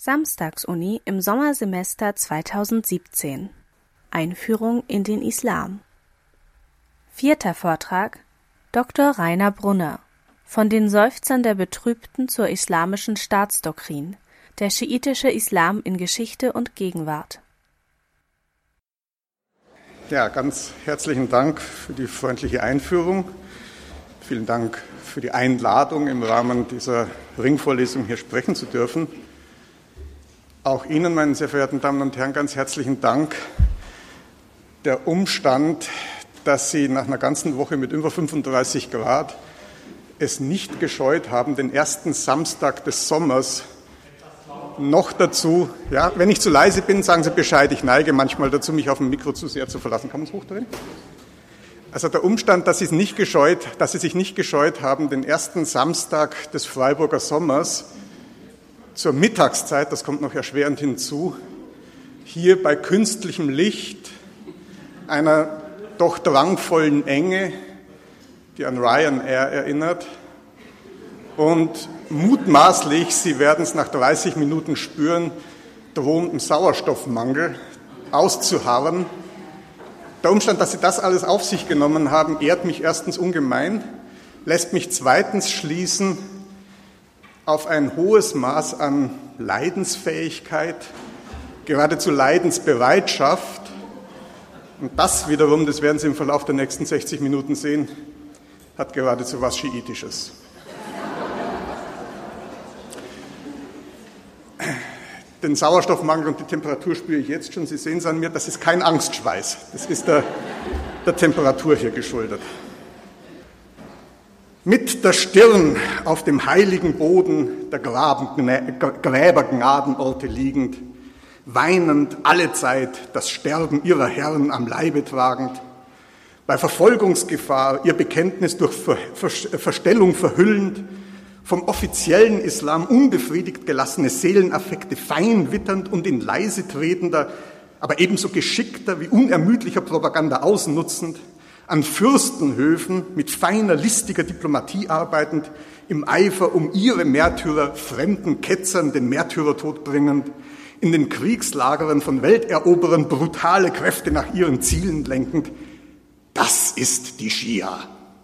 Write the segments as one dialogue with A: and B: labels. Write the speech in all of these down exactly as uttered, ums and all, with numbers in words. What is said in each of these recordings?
A: Samstagsuni im Sommersemester zweitausendsiebzehn. Einführung in den Islam. Vierter Vortrag: Doktor Rainer Brunner. Von den Seufzern der Betrübten zur islamischen Staatsdoktrin. Der schiitische Islam in Geschichte und Gegenwart.
B: Ja, ganz herzlichen Dank für die freundliche Einführung. Vielen Dank für die Einladung, im Rahmen dieser Ringvorlesung hier sprechen zu dürfen. Auch Ihnen, meine sehr verehrten Damen und Herren, ganz herzlichen Dank. Der Umstand, dass Sie nach einer ganzen Woche mit über fünfunddreißig Grad es nicht gescheut haben, den ersten Samstag des Sommers noch dazu, ja, wenn ich zu leise bin, sagen Sie Bescheid, ich neige manchmal dazu, mich auf dem Mikro zu sehr zu verlassen. Kann man es hochdrehen? Also der Umstand, dass Sie, es nicht gescheut, dass Sie sich nicht gescheut haben, den ersten Samstag des Freiburger Sommers zur Mittagszeit, das kommt noch erschwerend hinzu, hier bei künstlichem Licht, einer doch drangvollen Enge, die an Ryanair erinnert, und mutmaßlich, Sie werden es nach dreißig Minuten spüren, drohendem Sauerstoffmangel auszuharren. Der Umstand, dass Sie das alles auf sich genommen haben, ehrt mich erstens ungemein, lässt mich zweitens schließen auf ein hohes Maß an Leidensfähigkeit, geradezu Leidensbereitschaft. Und das wiederum, das werden Sie im Verlauf der nächsten sechzig Minuten sehen, hat geradezu was Schiitisches. Den Sauerstoffmangel und die Temperatur spüre ich jetzt schon. Sie sehen es an mir, das ist kein Angstschweiß. Das ist der, der Temperatur hier geschuldet. Mit der Stirn auf dem heiligen Boden der Gräbergnadenorte liegend, weinend allezeit das Sterben ihrer Herren am Leibe tragend, bei Verfolgungsgefahr ihr Bekenntnis durch Ver- Ver- Verstellung verhüllend, vom offiziellen Islam unbefriedigt gelassene Seelenaffekte fein witternd und in leise tretender, aber ebenso geschickter wie unermüdlicher Propaganda ausnutzend, an Fürstenhöfen mit feiner, listiger Diplomatie arbeitend, im Eifer um ihre Märtyrer fremden Ketzern den Märtyrertod bringend, in den Kriegslagern von Welteroberern brutale Kräfte nach ihren Zielen lenkend. Das ist die Schia.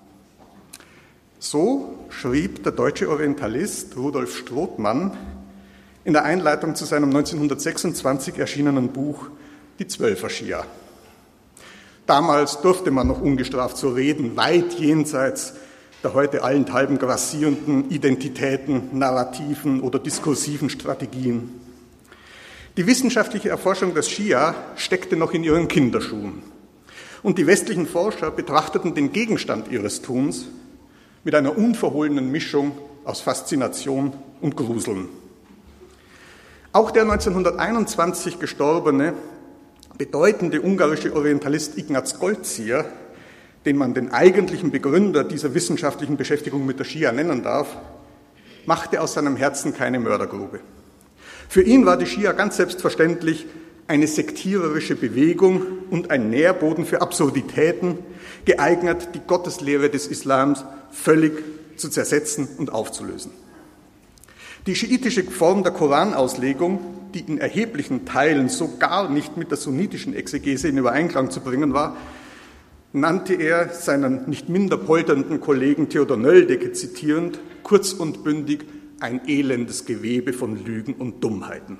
B: So schrieb der deutsche Orientalist Rudolf Strothmann in der Einleitung zu seinem neunzehnhundertsechsundzwanzig erschienenen Buch Die Zwölfer Schia. Damals durfte man noch ungestraft so reden, weit jenseits der heute allenthalben grassierenden Identitäten, Narrativen oder diskursiven Strategien. Die wissenschaftliche Erforschung des Schia steckte noch in ihren Kinderschuhen. Und die westlichen Forscher betrachteten den Gegenstand ihres Tuns mit einer unverhohlenen Mischung aus Faszination und Gruseln. Auch der neunzehnhunderteinundzwanzig gestorbene, bedeutende ungarische Orientalist Ignaz Goldziher, den man den eigentlichen Begründer dieser wissenschaftlichen Beschäftigung mit der Schia nennen darf, machte aus seinem Herzen keine Mördergrube. Für ihn war die Schia ganz selbstverständlich eine sektiererische Bewegung und ein Nährboden für Absurditäten, geeignet, die Gotteslehre des Islams völlig zu zersetzen und aufzulösen. Die schiitische Form der Koranauslegung, die in erheblichen Teilen so gar nicht mit der sunnitischen Exegese in Übereinklang zu bringen war, nannte er seinen nicht minder polternden Kollegen Theodor Nöldecke zitierend, kurz und bündig, ein elendes Gewebe von Lügen und Dummheiten.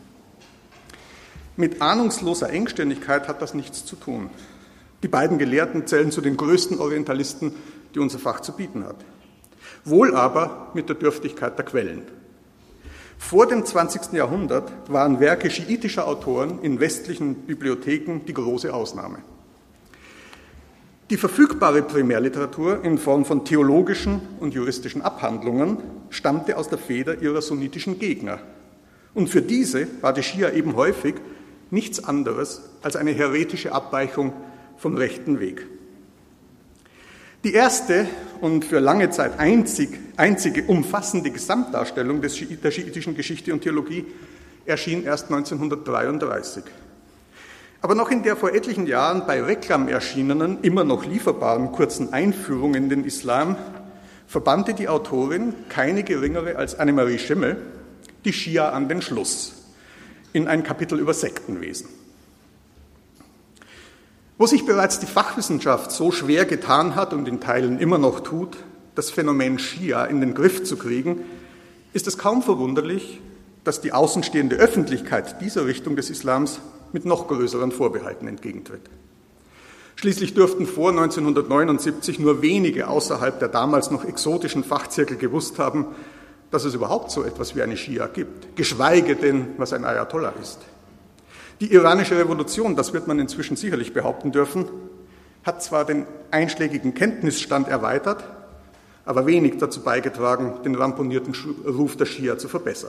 B: Mit ahnungsloser Engstirnigkeit hat das nichts zu tun. Die beiden Gelehrten zählen zu den größten Orientalisten, die unser Fach zu bieten hat. Wohl aber mit der Dürftigkeit der Quellen. Vor dem zwanzigsten Jahrhundert waren Werke schiitischer Autoren in westlichen Bibliotheken die große Ausnahme. Die verfügbare Primärliteratur in Form von theologischen und juristischen Abhandlungen stammte aus der Feder ihrer sunnitischen Gegner. Und für diese war die Schia eben häufig nichts anderes als eine heretische Abweichung vom rechten Weg. Die erste und für lange Zeit einzig, einzige umfassende Gesamtdarstellung des Schi- der schiitischen Geschichte und Theologie erschien erst neunzehnhundertdreiunddreißig. Aber noch in der vor etlichen Jahren bei Reklam erschienenen, immer noch lieferbaren kurzen Einführung in den Islam verbannte die Autorin, keine geringere als Annemarie Schimmel, die Schia an den Schluss. in ein Kapitel über Sektenwesen. Wo sich bereits die Fachwissenschaft so schwer getan hat und in Teilen immer noch tut, das Phänomen Schia in den Griff zu kriegen, ist es kaum verwunderlich, dass die außenstehende Öffentlichkeit dieser Richtung des Islams mit noch größeren Vorbehalten entgegentritt. Schließlich dürften vor neunzehnhundertneunundsiebzig nur wenige außerhalb der damals noch exotischen Fachzirkel gewusst haben, dass es überhaupt so etwas wie eine Schia gibt, geschweige denn, was ein Ayatollah ist. Die iranische Revolution, das wird man inzwischen sicherlich behaupten dürfen, hat zwar den einschlägigen Kenntnisstand erweitert, aber wenig dazu beigetragen, den ramponierten Ruf der Schia zu verbessern.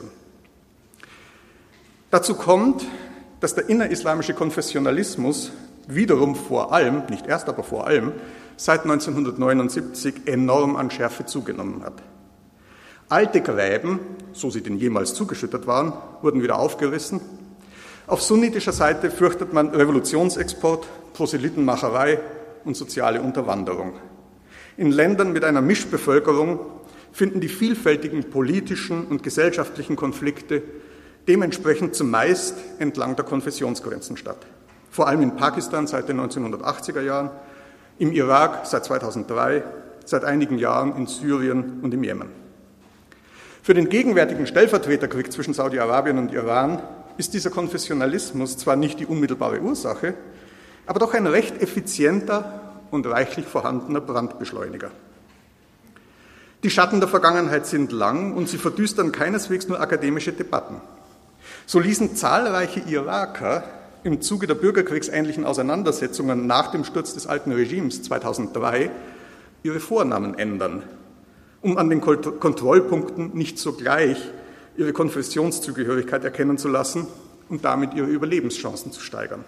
B: Dazu kommt, dass der innerislamische Konfessionalismus wiederum vor allem, nicht erst, aber vor allem, seit neunzehnhundertneunundsiebzig enorm an Schärfe zugenommen hat. Alte Gräben, so sie denn jemals zugeschüttet waren, wurden wieder aufgerissen. Auf sunnitischer Seite fürchtet man Revolutionsexport, Proselytenmacherei und soziale Unterwanderung. In Ländern mit einer Mischbevölkerung finden die vielfältigen politischen und gesellschaftlichen Konflikte dementsprechend zumeist entlang der Konfessionsgrenzen statt. Vor allem in Pakistan seit den neunzehnhundertachtziger Jahren, im Irak seit zweitausenddrei, seit einigen Jahren in Syrien und im Jemen. Für den gegenwärtigen Stellvertreterkrieg zwischen Saudi-Arabien und Iran ist dieser Konfessionalismus zwar nicht die unmittelbare Ursache, aber doch ein recht effizienter und reichlich vorhandener Brandbeschleuniger. Die Schatten der Vergangenheit sind lang und sie verdüstern keineswegs nur akademische Debatten. So ließen zahlreiche Iraker im Zuge der bürgerkriegsähnlichen Auseinandersetzungen nach dem Sturz des alten Regimes zweitausenddrei ihre Vornamen ändern, um an den Kontrollpunkten nicht sogleich ihre Konfessionszugehörigkeit erkennen zu lassen und damit ihre Überlebenschancen zu steigern.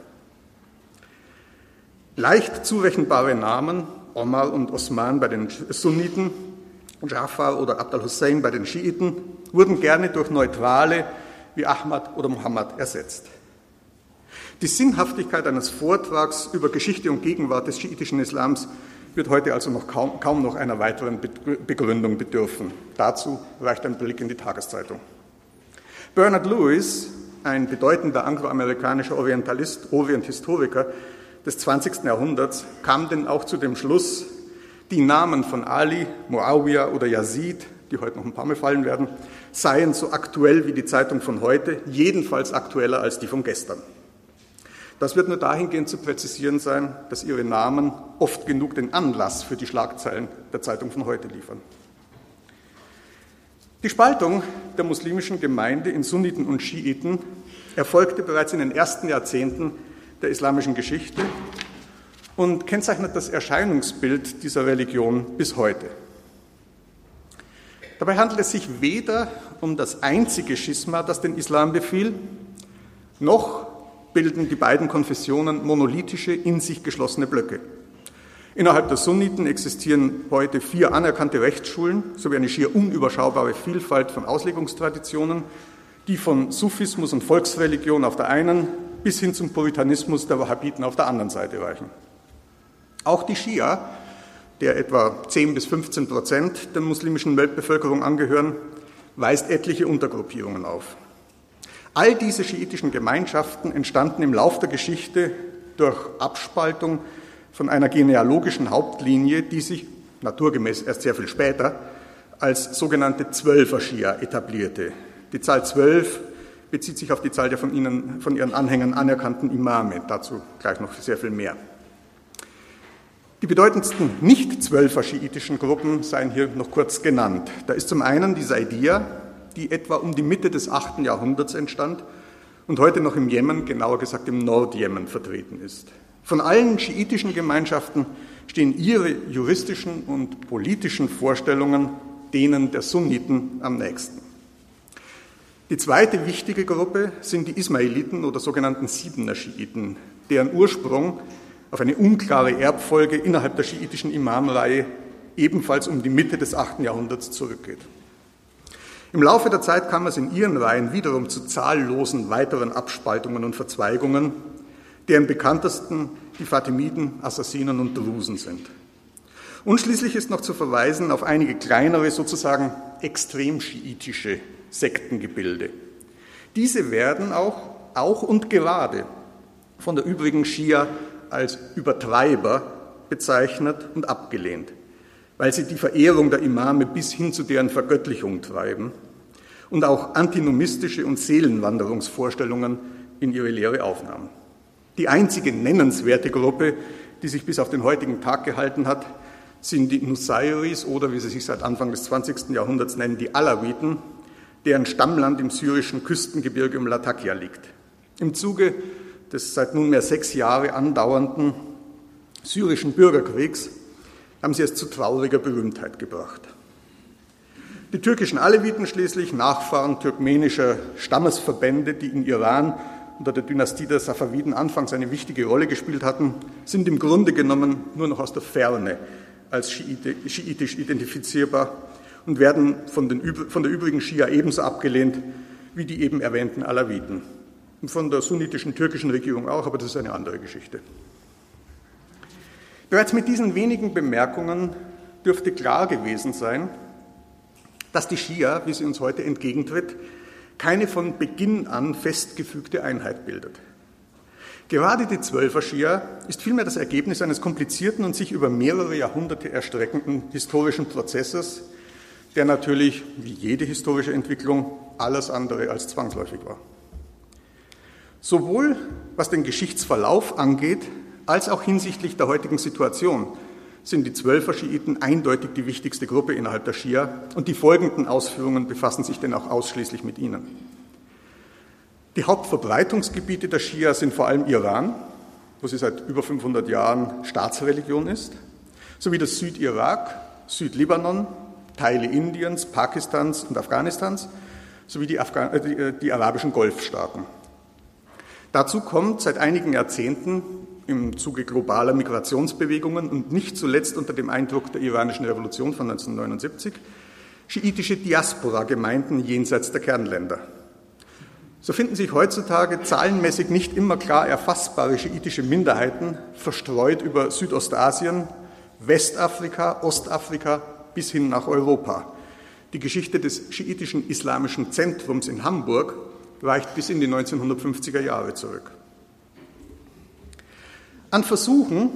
B: Leicht zurechenbare Namen, Omar und Osman bei den Sunniten, Jafar oder Abd al-Hussein bei den Schiiten, wurden gerne durch Neutrale wie Ahmad oder Muhammad ersetzt. Die Sinnhaftigkeit eines Vortrags über Geschichte und Gegenwart des schiitischen Islams wird heute also noch kaum, kaum noch einer weiteren Begründung bedürfen. Dazu reicht ein Blick in die Tageszeitung. Bernard Lewis, ein bedeutender angloamerikanischer Orientalist, Orienthistoriker des zwanzigsten Jahrhunderts, kam denn auch zu dem Schluss, die Namen von Ali, Muawiyah oder Yazid, die heute noch ein paar Mal fallen werden, seien so aktuell wie die Zeitung von heute, jedenfalls aktueller als die von gestern. Das wird nur dahingehend zu präzisieren sein, dass ihre Namen oft genug den Anlass für die Schlagzeilen der Zeitung von heute liefern. Die Spaltung der muslimischen Gemeinde in Sunniten und Schiiten erfolgte bereits in den ersten Jahrzehnten der islamischen Geschichte und kennzeichnet das Erscheinungsbild dieser Religion bis heute. Dabei handelt es sich weder um das einzige Schisma, das den Islam befiel, noch bilden die beiden Konfessionen monolithische, in sich geschlossene Blöcke. Innerhalb der Sunniten existieren heute vier anerkannte Rechtsschulen sowie eine schier unüberschaubare Vielfalt von Auslegungstraditionen, die von Sufismus und Volksreligion auf der einen bis hin zum Puritanismus der Wahhabiten auf der anderen Seite reichen. Auch die Schia, der etwa zehn bis fünfzehn Prozent der muslimischen Weltbevölkerung angehören, weist etliche Untergruppierungen auf. All diese schiitischen Gemeinschaften entstanden im Lauf der Geschichte durch Abspaltung von einer genealogischen Hauptlinie, die sich naturgemäß erst sehr viel später als sogenannte Zwölfer-Schia etablierte. Die Zahl zwölf bezieht sich auf die Zahl der von ihnen, von ihren Anhängern anerkannten Imame, dazu gleich noch sehr viel mehr. Die bedeutendsten nicht-zwölfer-schiitischen Gruppen seien hier noch kurz genannt. Da ist zum einen die Saidiya, die etwa um die Mitte des achten Jahrhunderts entstand und heute noch im Jemen, genauer gesagt im Nordjemen, vertreten ist. Von allen schiitischen Gemeinschaften stehen ihre juristischen und politischen Vorstellungen denen der Sunniten am nächsten. Die zweite wichtige Gruppe sind die Ismailiten oder sogenannten Siebener Schiiten, deren Ursprung auf eine unklare Erbfolge innerhalb der schiitischen Imamreihe ebenfalls um die Mitte des achten Jahrhunderts zurückgeht. Im Laufe der Zeit kam es in ihren Reihen wiederum zu zahllosen weiteren Abspaltungen und Verzweigungen, deren bekanntesten die Fatimiden, Assassinen und Drusen sind. Und schließlich ist noch zu verweisen auf einige kleinere, sozusagen extrem schiitische Sektengebilde. Diese werden auch auch und gerade von der übrigen Schia als Übertreiber bezeichnet und abgelehnt, weil sie die Verehrung der Imame bis hin zu deren Vergöttlichung treiben und auch antinomistische und Seelenwanderungsvorstellungen in ihre Lehre aufnahmen. Die einzige nennenswerte Gruppe, die sich bis auf den heutigen Tag gehalten hat, sind die Nusayris oder, wie sie sich seit Anfang des zwanzigsten Jahrhunderts nennen, die Alawiten, deren Stammland im syrischen Küstengebirge um Latakia liegt. Im Zuge des seit nunmehr sechs Jahre andauernden syrischen Bürgerkriegs haben sie es zu trauriger Berühmtheit gebracht. Die türkischen Aleviten schließlich, Nachfahren turkmenischer Stammesverbände, die in Iran unter der Dynastie der Safawiden anfangs eine wichtige Rolle gespielt hatten, sind im Grunde genommen nur noch aus der Ferne als schiitisch identifizierbar und werden von, den, von der übrigen Schia ebenso abgelehnt wie die eben erwähnten Alawiten. Und von der sunnitischen türkischen Regierung auch, aber das ist eine andere Geschichte. Bereits mit diesen wenigen Bemerkungen dürfte klar gewesen sein, dass die Schia, wie sie uns heute entgegentritt, keine von Beginn an festgefügte Einheit bildet. Gerade die Zwölfer Schia ist vielmehr das Ergebnis eines komplizierten und sich über mehrere Jahrhunderte erstreckenden historischen Prozesses, der natürlich, wie jede historische Entwicklung, alles andere als zwangsläufig war. Sowohl was den Geschichtsverlauf angeht, als auch hinsichtlich der heutigen Situation sind die Zwölfer Schiiten eindeutig die wichtigste Gruppe innerhalb der Schia und die folgenden Ausführungen befassen sich denn auch ausschließlich mit ihnen. Die Hauptverbreitungsgebiete der Schia sind vor allem Iran, wo sie seit über fünfhundert Jahren Staatsreligion ist, sowie das Südirak, Südlibanon, Teile Indiens, Pakistans und Afghanistans, sowie die, Afgan- äh, die, äh, die arabischen Golfstaaten. Dazu kommt seit einigen Jahrzehnten im Zuge globaler Migrationsbewegungen und nicht zuletzt unter dem Eindruck der iranischen Revolution von neunzehnhundertneunundsiebzig schiitische Diaspora-Gemeinden jenseits der Kernländer. So finden sich heutzutage zahlenmäßig nicht immer klar erfassbare schiitische Minderheiten verstreut über Südostasien, Westafrika, Ostafrika bis hin nach Europa. Die Geschichte des schiitischen islamischen Zentrums in Hamburg reicht bis in die neunzehnhundertfünfziger Jahre zurück. An Versuchen,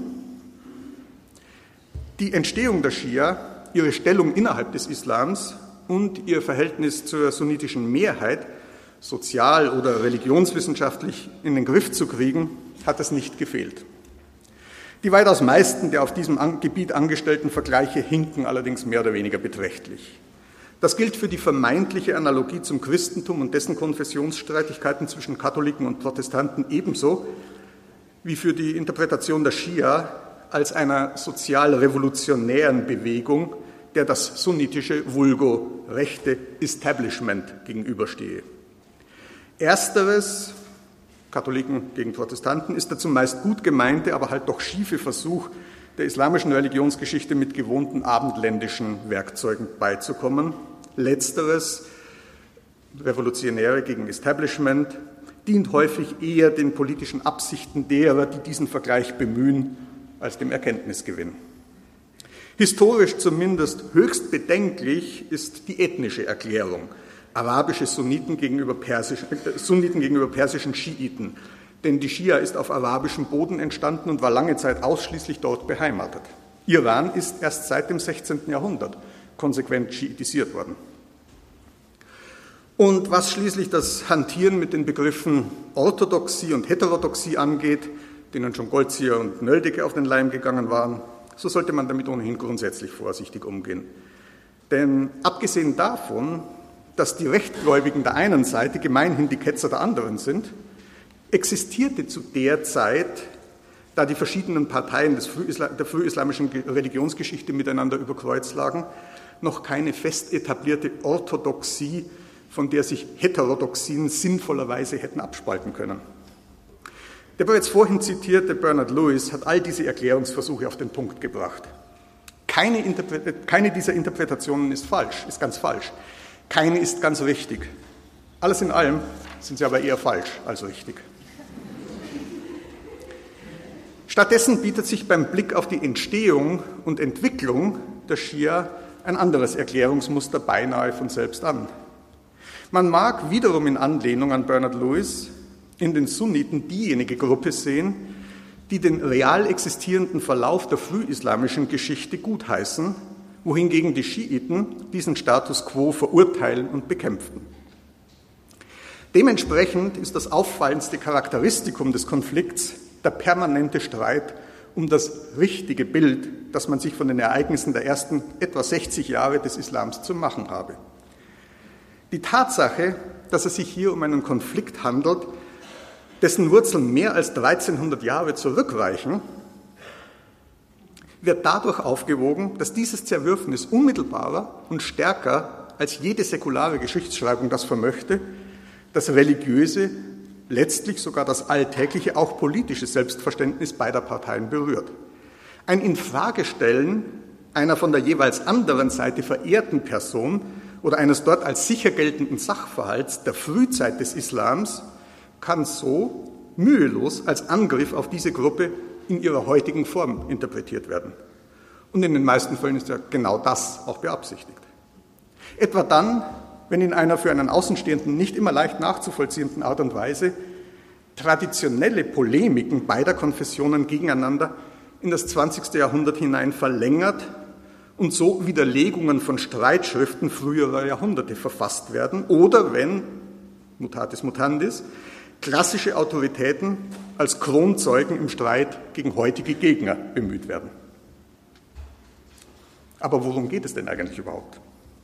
B: die Entstehung der Schia, ihre Stellung innerhalb des Islams und ihr Verhältnis zur sunnitischen Mehrheit sozial- oder religionswissenschaftlich in den Griff zu kriegen, hat es nicht gefehlt. Die weitaus meisten der auf diesem Gebiet angestellten Vergleiche hinken allerdings mehr oder weniger beträchtlich. Das gilt für die vermeintliche Analogie zum Christentum und dessen Konfessionsstreitigkeiten zwischen Katholiken und Protestanten ebenso wie für die Interpretation der Schia als einer sozial-revolutionären Bewegung, der das sunnitische, vulgo rechte Establishment gegenüberstehe. Ersteres, Katholiken gegen Protestanten, ist der zumeist gut gemeinte, aber halt doch schiefe Versuch, der islamischen Religionsgeschichte mit gewohnten abendländischen Werkzeugen beizukommen. Letzteres, Revolutionäre gegen Establishment, dient häufig eher den politischen Absichten derer, die diesen Vergleich bemühen, als dem Erkenntnisgewinn. Historisch zumindest höchst bedenklich ist die ethnische Erklärung, arabische Sunniten gegenüber, persischen, äh, Sunniten gegenüber persischen Schiiten, denn die Schia ist auf arabischem Boden entstanden und war lange Zeit ausschließlich dort beheimatet. Iran ist erst seit dem sechzehnten Jahrhundert konsequent schiitisiert worden. Und was schließlich das Hantieren mit den Begriffen Orthodoxie und Heterodoxie angeht, denen schon Goldziher und Nöldeke auf den Leim gegangen waren, so sollte man damit ohnehin grundsätzlich vorsichtig umgehen. Denn abgesehen davon, dass die Rechtgläubigen der einen Seite gemeinhin die Ketzer der anderen sind, existierte zu der Zeit, da die verschiedenen Parteien des Frühisla- der frühislamischen Religionsgeschichte miteinander über Kreuz lagen, noch keine fest etablierte Orthodoxie, von der sich Heterodoxien sinnvollerweise hätten abspalten können. Der bereits vorhin zitierte Bernard Lewis hat all diese Erklärungsversuche auf den Punkt gebracht. Keine, Interpre- keine dieser Interpretationen ist falsch, ist ganz falsch. Keine ist ganz richtig. Alles in allem sind sie aber eher falsch als richtig. Stattdessen bietet sich beim Blick auf die Entstehung und Entwicklung der Schia ein anderes Erklärungsmuster beinahe von selbst an. Man mag wiederum in Anlehnung an Bernard Lewis in den Sunniten diejenige Gruppe sehen, die den real existierenden Verlauf der frühislamischen Geschichte gutheißen, wohingegen die Schiiten diesen Status quo verurteilen und bekämpften. Dementsprechend ist das auffallendste Charakteristikum des Konflikts der permanente Streit um das richtige Bild, das man sich von den Ereignissen der ersten etwa sechzig Jahre des Islams zu machen habe. Die Tatsache, dass es sich hier um einen Konflikt handelt, dessen Wurzeln mehr als dreizehnhundert Jahre zurückreichen, wird dadurch aufgewogen, dass dieses Zerwürfnis unmittelbarer und stärker als jede säkulare Geschichtsschreibung das vermöchte, das religiöse, letztlich sogar das alltägliche, auch politische Selbstverständnis beider Parteien berührt. Ein Infragestellen einer von der jeweils anderen Seite verehrten Person oder eines dort als sicher geltenden Sachverhalts der Frühzeit des Islams kann so mühelos als Angriff auf diese Gruppe in ihrer heutigen Form interpretiert werden. Und in den meisten Fällen ist ja genau das auch beabsichtigt. Etwa dann, wenn in einer für einen Außenstehenden nicht immer leicht nachzuvollziehenden Art und Weise traditionelle Polemiken beider Konfessionen gegeneinander in das zwanzigste Jahrhundert hinein verlängert und so Widerlegungen von Streitschriften früherer Jahrhunderte verfasst werden oder wenn, mutatis mutandis, klassische Autoritäten als Kronzeugen im Streit gegen heutige Gegner bemüht werden. Aber worum geht es denn eigentlich überhaupt?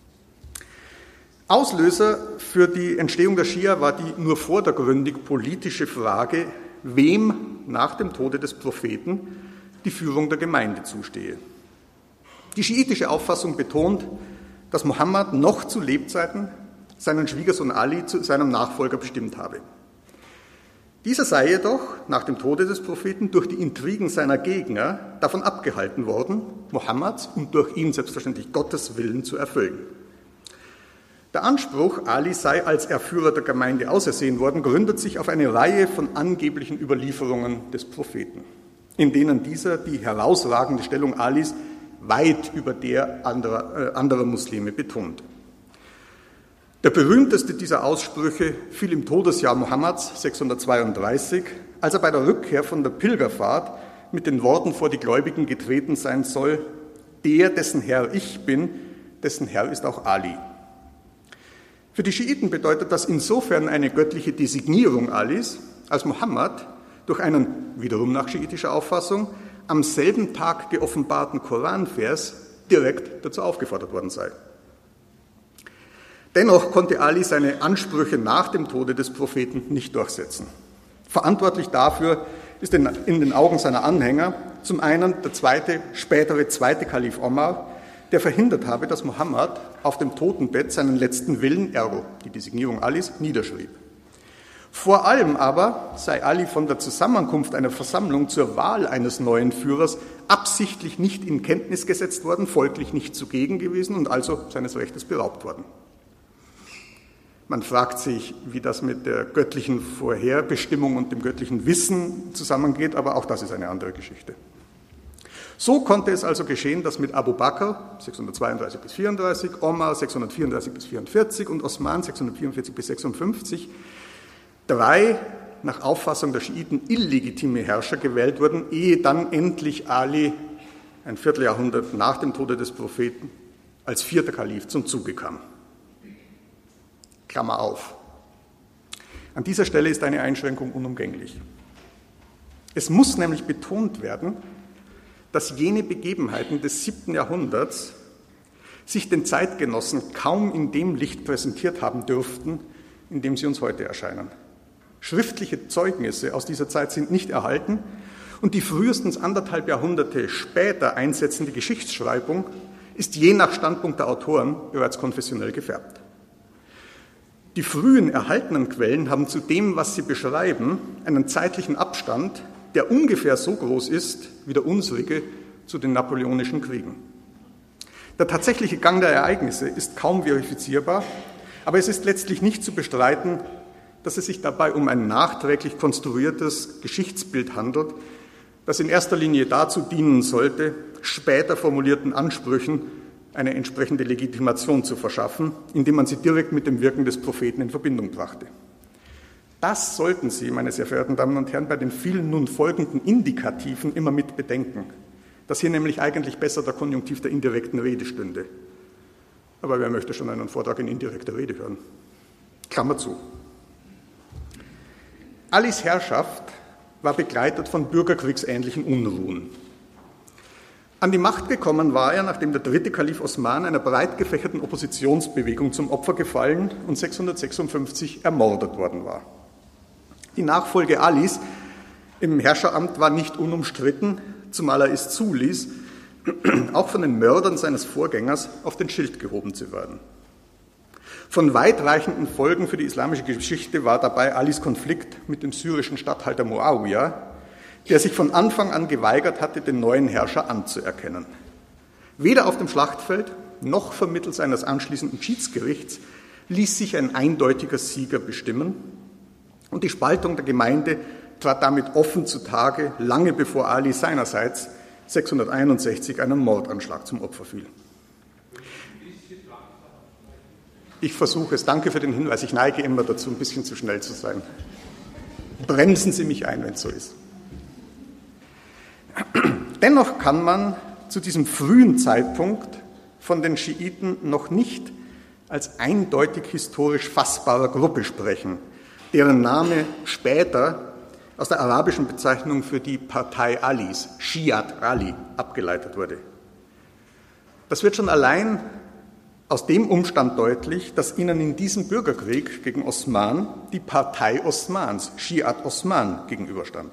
B: Auslöser für die Entstehung der Schia war die nur vordergründig politische Frage, wem nach dem Tode des Propheten die Führung der Gemeinde zustehe. Die schiitische Auffassung betont, dass Mohammed noch zu Lebzeiten seinen Schwiegersohn Ali zu seinem Nachfolger bestimmt habe. Dieser sei jedoch nach dem Tode des Propheten durch die Intrigen seiner Gegner davon abgehalten worden, Mohammeds und durch ihn selbstverständlich Gottes Willen zu erfüllen. Der Anspruch, Ali sei als Erführer der Gemeinde ausersehen worden, gründet sich auf eine Reihe von angeblichen Überlieferungen des Propheten, in denen dieser die herausragende Stellung Alis weit über der anderer, äh, anderer Muslime betont. Der berühmteste dieser Aussprüche fiel im Todesjahr Mohammeds sechshundertzweiunddreißig, als er bei der Rückkehr von der Pilgerfahrt mit den Worten vor die Gläubigen getreten sein soll: Der, dessen Herr ich bin, dessen Herr ist auch Ali. Für die Schiiten bedeutet das insofern eine göttliche Designierung Alis, als Mohammed durch einen, wiederum nach schiitischer Auffassung, am selben Tag geoffenbarten Koranvers direkt dazu aufgefordert worden sei. Dennoch konnte Ali seine Ansprüche nach dem Tode des Propheten nicht durchsetzen. Verantwortlich dafür ist in den Augen seiner Anhänger zum einen der zweite, spätere zweite Kalif Omar, der verhindert habe, dass Mohammed auf dem Totenbett seinen letzten Willen, ergo die Designierung Alis, niederschrieb. Vor allem aber sei Ali von der Zusammenkunft einer Versammlung zur Wahl eines neuen Führers absichtlich nicht in Kenntnis gesetzt worden, folglich nicht zugegen gewesen und also seines Rechtes beraubt worden. Man fragt sich, wie das mit der göttlichen Vorherbestimmung und dem göttlichen Wissen zusammengeht, aber auch das ist eine andere Geschichte. So konnte es also geschehen, dass mit Abu Bakr sechshundertzweiunddreißig bis vierunddreißig, Omar sechshundertvierunddreißig bis vierundvierzig und Osman sechshundertvierundvierzig bis sechsundfünfzig drei nach Auffassung der Schiiten illegitime Herrscher gewählt wurden, ehe dann endlich Ali ein Vierteljahrhundert nach dem Tode des Propheten als vierter Kalif zum Zuge kam. Klammer auf. An dieser Stelle ist eine Einschränkung unumgänglich. Es muss nämlich betont werden, dass jene Begebenheiten des siebten Jahrhunderts sich den Zeitgenossen kaum in dem Licht präsentiert haben dürften, in dem sie uns heute erscheinen. Schriftliche Zeugnisse aus dieser Zeit sind nicht erhalten und die frühestens anderthalb Jahrhunderte später einsetzende Geschichtsschreibung ist je nach Standpunkt der Autoren bereits konfessionell gefärbt. Die frühen erhaltenen Quellen haben zu dem, was sie beschreiben, einen zeitlichen Abstand, der ungefähr so groß ist wie der unsrige zu den napoleonischen Kriegen. Der tatsächliche Gang der Ereignisse ist kaum verifizierbar, aber es ist letztlich nicht zu bestreiten, dass es sich dabei um ein nachträglich konstruiertes Geschichtsbild handelt, das in erster Linie dazu dienen sollte, später formulierten Ansprüchen eine entsprechende Legitimation zu verschaffen, indem man sie direkt mit dem Wirken des Propheten in Verbindung brachte. Das sollten Sie, meine sehr verehrten Damen und Herren, bei den vielen nun folgenden Indikativen immer mit bedenken, dass hier nämlich eigentlich besser der Konjunktiv der indirekten Rede stünde. Aber wer möchte schon einen Vortrag in indirekter Rede hören? Klammer zu. Alis Herrschaft war begleitet von bürgerkriegsähnlichen Unruhen. An die Macht gekommen war er, nachdem der dritte Kalif Osman einer breit gefächerten Oppositionsbewegung zum Opfer gefallen und sechshundertsechsundfünfzig ermordet worden war. Die Nachfolge Alis im Herrscheramt war nicht unumstritten, zumal er es zuließ, auch von den Mördern seines Vorgängers auf den Schild gehoben zu werden. Von weitreichenden Folgen für die islamische Geschichte war dabei Alis Konflikt mit dem syrischen Statthalter Muawiyah, der sich von Anfang an geweigert hatte, den neuen Herrscher anzuerkennen. Weder auf dem Schlachtfeld noch vermittels eines anschließenden Schiedsgerichts ließ sich ein eindeutiger Sieger bestimmen, und die Spaltung der Gemeinde trat damit offen zutage, lange bevor Ali seinerseits sechshunderteinundsechzig einem Mordanschlag zum Opfer fiel. Ich versuche es, danke für den Hinweis, ich neige immer dazu, ein bisschen zu schnell zu sein. Bremsen Sie mich ein, wenn es so ist. Dennoch kann man zu diesem frühen Zeitpunkt von den Schiiten noch nicht als eindeutig historisch fassbarer Gruppe sprechen, deren Name später aus der arabischen Bezeichnung für die Partei Alis, Shiat Ali, abgeleitet wurde. Das wird schon allein aus dem Umstand deutlich, dass ihnen in diesem Bürgerkrieg gegen Osman die Partei Osmans, Shiat Osman, gegenüberstand.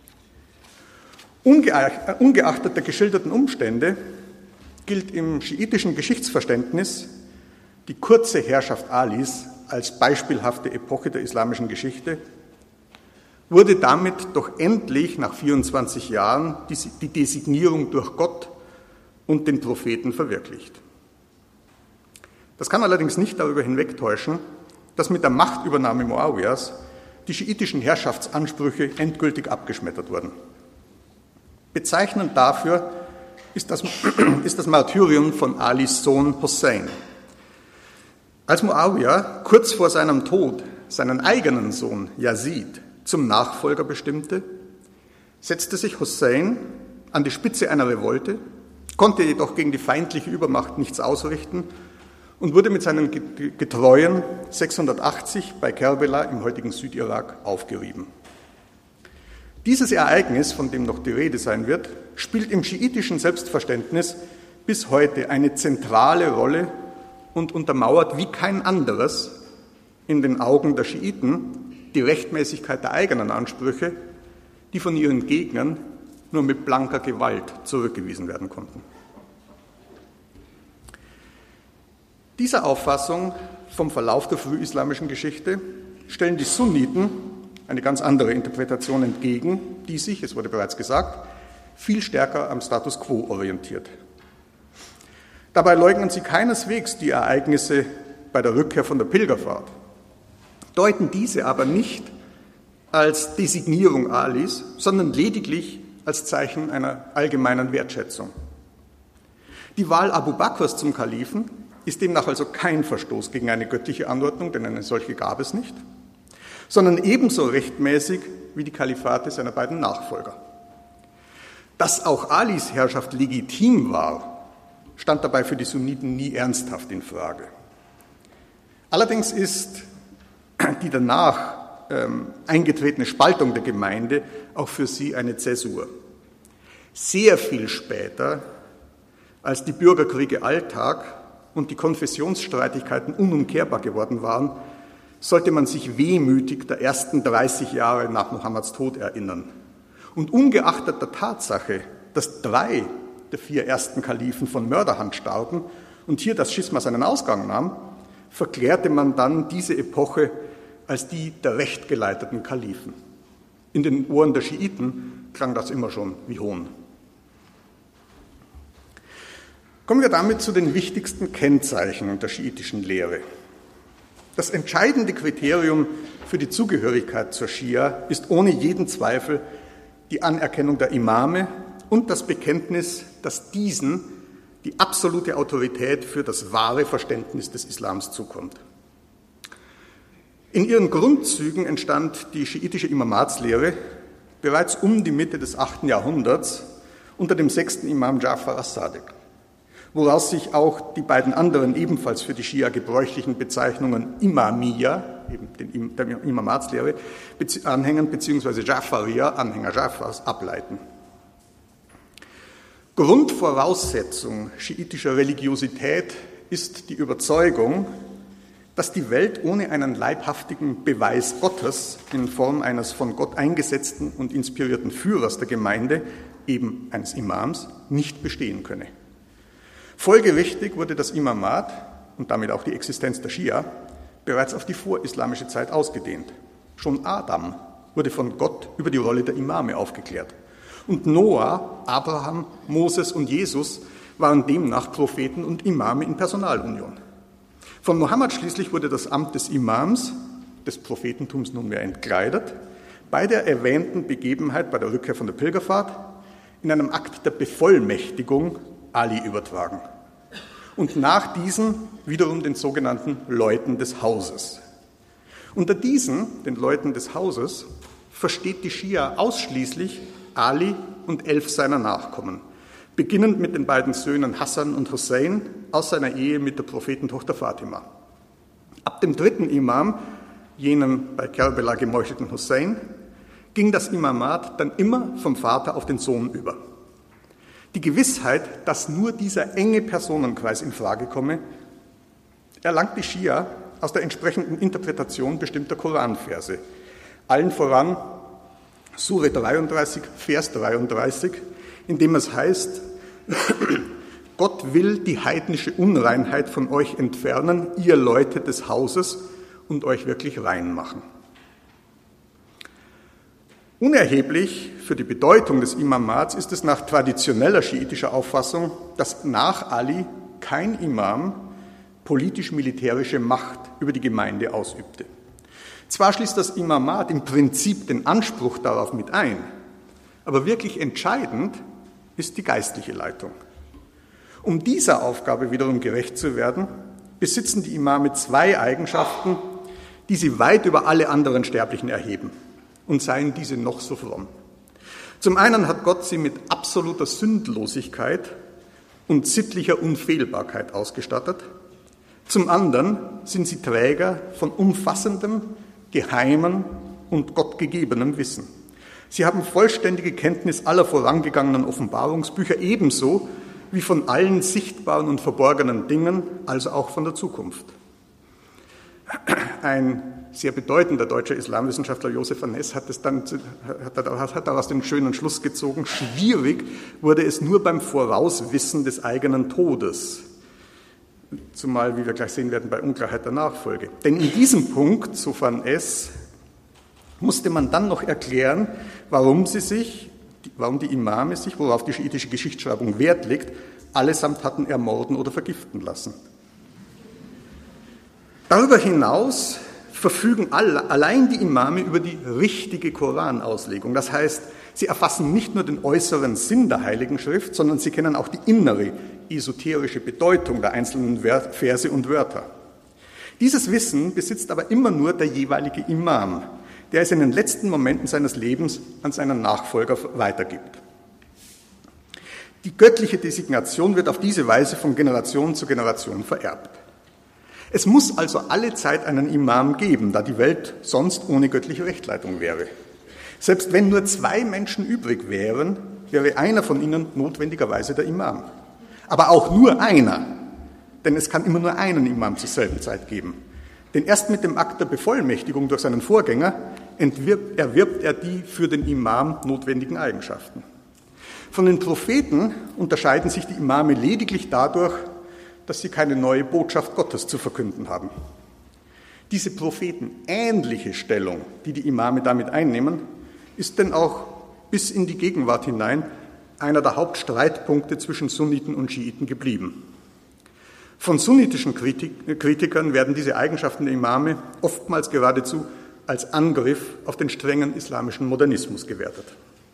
B: Ungeachtet der geschilderten Umstände gilt im schiitischen Geschichtsverständnis die kurze Herrschaft Alis als beispielhafte Epoche der islamischen Geschichte, wurde damit doch endlich nach vierundzwanzig Jahren die Designierung durch Gott und den Propheten verwirklicht. Das kann allerdings nicht darüber hinwegtäuschen, dass mit der Machtübernahme Muawiyas die schiitischen Herrschaftsansprüche endgültig abgeschmettert wurden. Bezeichnend dafür ist das, ist das Martyrium von Alis Sohn Hussein. Als Muawiyah kurz vor seinem Tod seinen eigenen Sohn Yazid zum Nachfolger bestimmte, setzte sich Hussein an die Spitze einer Revolte, konnte jedoch gegen die feindliche Übermacht nichts ausrichten und wurde mit seinen Getreuen sechshundertachtzig bei Kerbela im heutigen Südirak aufgerieben. Dieses Ereignis, von dem noch die Rede sein wird, spielt im schiitischen Selbstverständnis bis heute eine zentrale Rolle und untermauert wie kein anderes in den Augen der Schiiten die Rechtmäßigkeit der eigenen Ansprüche, die von ihren Gegnern nur mit blanker Gewalt zurückgewiesen werden konnten. Dieser Auffassung vom Verlauf der frühislamischen Geschichte stellen die Sunniten eine ganz andere Interpretation entgegen, die sich, es wurde bereits gesagt, viel stärker am Status quo orientiert. Dabei leugnen sie keineswegs die Ereignisse bei der Rückkehr von der Pilgerfahrt, deuten diese aber nicht als Designierung Alis, sondern lediglich als Zeichen einer allgemeinen Wertschätzung. Die Wahl Abu Bakrs zum Kalifen ist demnach also kein Verstoß gegen eine göttliche Anordnung, denn eine solche gab es nicht, sondern ebenso rechtmäßig wie die Kalifate seiner beiden Nachfolger. Dass auch Alis Herrschaft legitim war, stand dabei für die Sunniten nie ernsthaft in Frage. Allerdings ist die danach ähm, eingetretene Spaltung der Gemeinde auch für sie eine Zäsur. Sehr viel später, als die Bürgerkriege Alltag und die Konfessionsstreitigkeiten unumkehrbar geworden waren, sollte man sich wehmütig der ersten dreißig Jahre nach Mohammeds Tod erinnern. Und ungeachtet der Tatsache, dass drei der vier ersten Kalifen von Mörderhand starben und hier das Schisma seinen Ausgang nahm, verklärte man dann diese Epoche als die der rechtgeleiteten Kalifen. In den Ohren der Schiiten klang das immer schon wie Hohn. Kommen wir damit zu den wichtigsten Kennzeichen der schiitischen Lehre. Das entscheidende Kriterium für die Zugehörigkeit zur Schia ist ohne jeden Zweifel die Anerkennung der Imame und das Bekenntnis, dass diesen die absolute Autorität für das wahre Verständnis des Islams zukommt. In ihren Grundzügen entstand die schiitische Imamatslehre bereits um die Mitte des achten Jahrhunderts unter dem sechsten Imam Ja'far as-Sadiq, woraus sich auch die beiden anderen ebenfalls für die Schia gebräuchlichen Bezeichnungen Imamiyya, eben den, der Imamatslehre, Anhängern bzw. Ja'fariyya, Anhänger Ja'fars, ableiten. Grundvoraussetzung schiitischer Religiosität ist die Überzeugung, dass die Welt ohne einen leibhaftigen Beweis Gottes in Form eines von Gott eingesetzten und inspirierten Führers der Gemeinde, eben eines Imams, nicht bestehen könne. Folgerichtig wurde das Imamat und damit auch die Existenz der Schia bereits auf die vorislamische Zeit ausgedehnt. Schon Adam wurde von Gott über die Rolle der Imame aufgeklärt. Und Noah, Abraham, Moses und Jesus waren demnach Propheten und Imame in Personalunion. Von Mohammed schließlich wurde das Amt des Imams, des Prophetentums nunmehr entkleidet, bei der erwähnten Begebenheit, bei der Rückkehr von der Pilgerfahrt, in einem Akt der Bevollmächtigung Ali übertragen. Und nach diesen wiederum den sogenannten Leuten des Hauses. Unter diesen, den Leuten des Hauses, versteht die Schia ausschließlich Ali und elf seiner Nachkommen, beginnend mit den beiden Söhnen Hassan und Hussein aus seiner Ehe mit der Prophetentochter Fatima. Ab dem dritten Imam, jenem bei Kerbela gemeuchelten Hussein, ging das Imamat dann immer vom Vater auf den Sohn über. Die Gewissheit, dass nur dieser enge Personenkreis in Frage komme, erlangt die Schia aus der entsprechenden Interpretation bestimmter Koranverse. Allen voran Sure dreiunddreißig, Vers dreiunddreißig, in dem es heißt, Gott will die heidnische Unreinheit von euch entfernen, ihr Leute des Hauses, und euch wirklich rein machen. Unerheblich für die Bedeutung des Imamats ist es nach traditioneller schiitischer Auffassung, dass nach Ali kein Imam politisch-militärische Macht über die Gemeinde ausübte. Zwar schließt das Imamat im Prinzip den Anspruch darauf mit ein, aber wirklich entscheidend ist die geistliche Leitung. Um dieser Aufgabe wiederum gerecht zu werden, besitzen die Imame zwei Eigenschaften, die sie weit über alle anderen Sterblichen erheben, und seien diese noch so fromm. Zum einen hat Gott sie mit absoluter Sündlosigkeit und sittlicher Unfehlbarkeit ausgestattet, zum anderen sind sie Träger von umfassendem, geheimem und gottgegebenem Wissen. Sie haben vollständige Kenntnis aller vorangegangenen Offenbarungsbücher, ebenso wie von allen sichtbaren und verborgenen Dingen, also auch von der Zukunft. Ein sehr bedeutender deutscher Islamwissenschaftler, Josef van Ness, hat, es dann, hat daraus den schönen Schluss gezogen, schwierig wurde es nur beim Vorauswissen des eigenen Todes, zumal, wie wir gleich sehen werden, bei Unklarheit der Nachfolge. Denn in diesem Punkt, so van Ness, musste man dann noch erklären, warum sie sich, warum die Imame sich, worauf die schiitische Geschichtsschreibung Wert legt, allesamt hatten ermorden oder vergiften lassen. Darüber hinaus verfügen alle, allein die Imame über die richtige Koranauslegung. Das heißt, sie erfassen nicht nur den äußeren Sinn der Heiligen Schrift, sondern sie kennen auch die innere, esoterische Bedeutung der einzelnen Verse und Wörter. Dieses Wissen besitzt aber immer nur der jeweilige Imam, der es in den letzten Momenten seines Lebens an seinen Nachfolger weitergibt. Die göttliche Designation wird auf diese Weise von Generation zu Generation vererbt. Es muss also alle Zeit einen Imam geben, da die Welt sonst ohne göttliche Rechtleitung wäre. Selbst wenn nur zwei Menschen übrig wären, wäre einer von ihnen notwendigerweise der Imam. Aber auch nur einer, denn es kann immer nur einen Imam zur selben Zeit geben. Denn erst mit dem Akt der Bevollmächtigung durch seinen Vorgänger entwirbt, erwirbt er die für den Imam notwendigen Eigenschaften. Von den Propheten unterscheiden sich die Imame lediglich dadurch, dass sie keine neue Botschaft Gottes zu verkünden haben. Diese prophetenähnliche Stellung, die die Imame damit einnehmen, ist denn auch bis in die Gegenwart hinein einer der Hauptstreitpunkte zwischen Sunniten und Schiiten geblieben. Von sunnitischen Kritik, Kritikern werden diese Eigenschaften der Imame oftmals geradezu als Angriff auf den strengen islamischen Modernismus gewertet.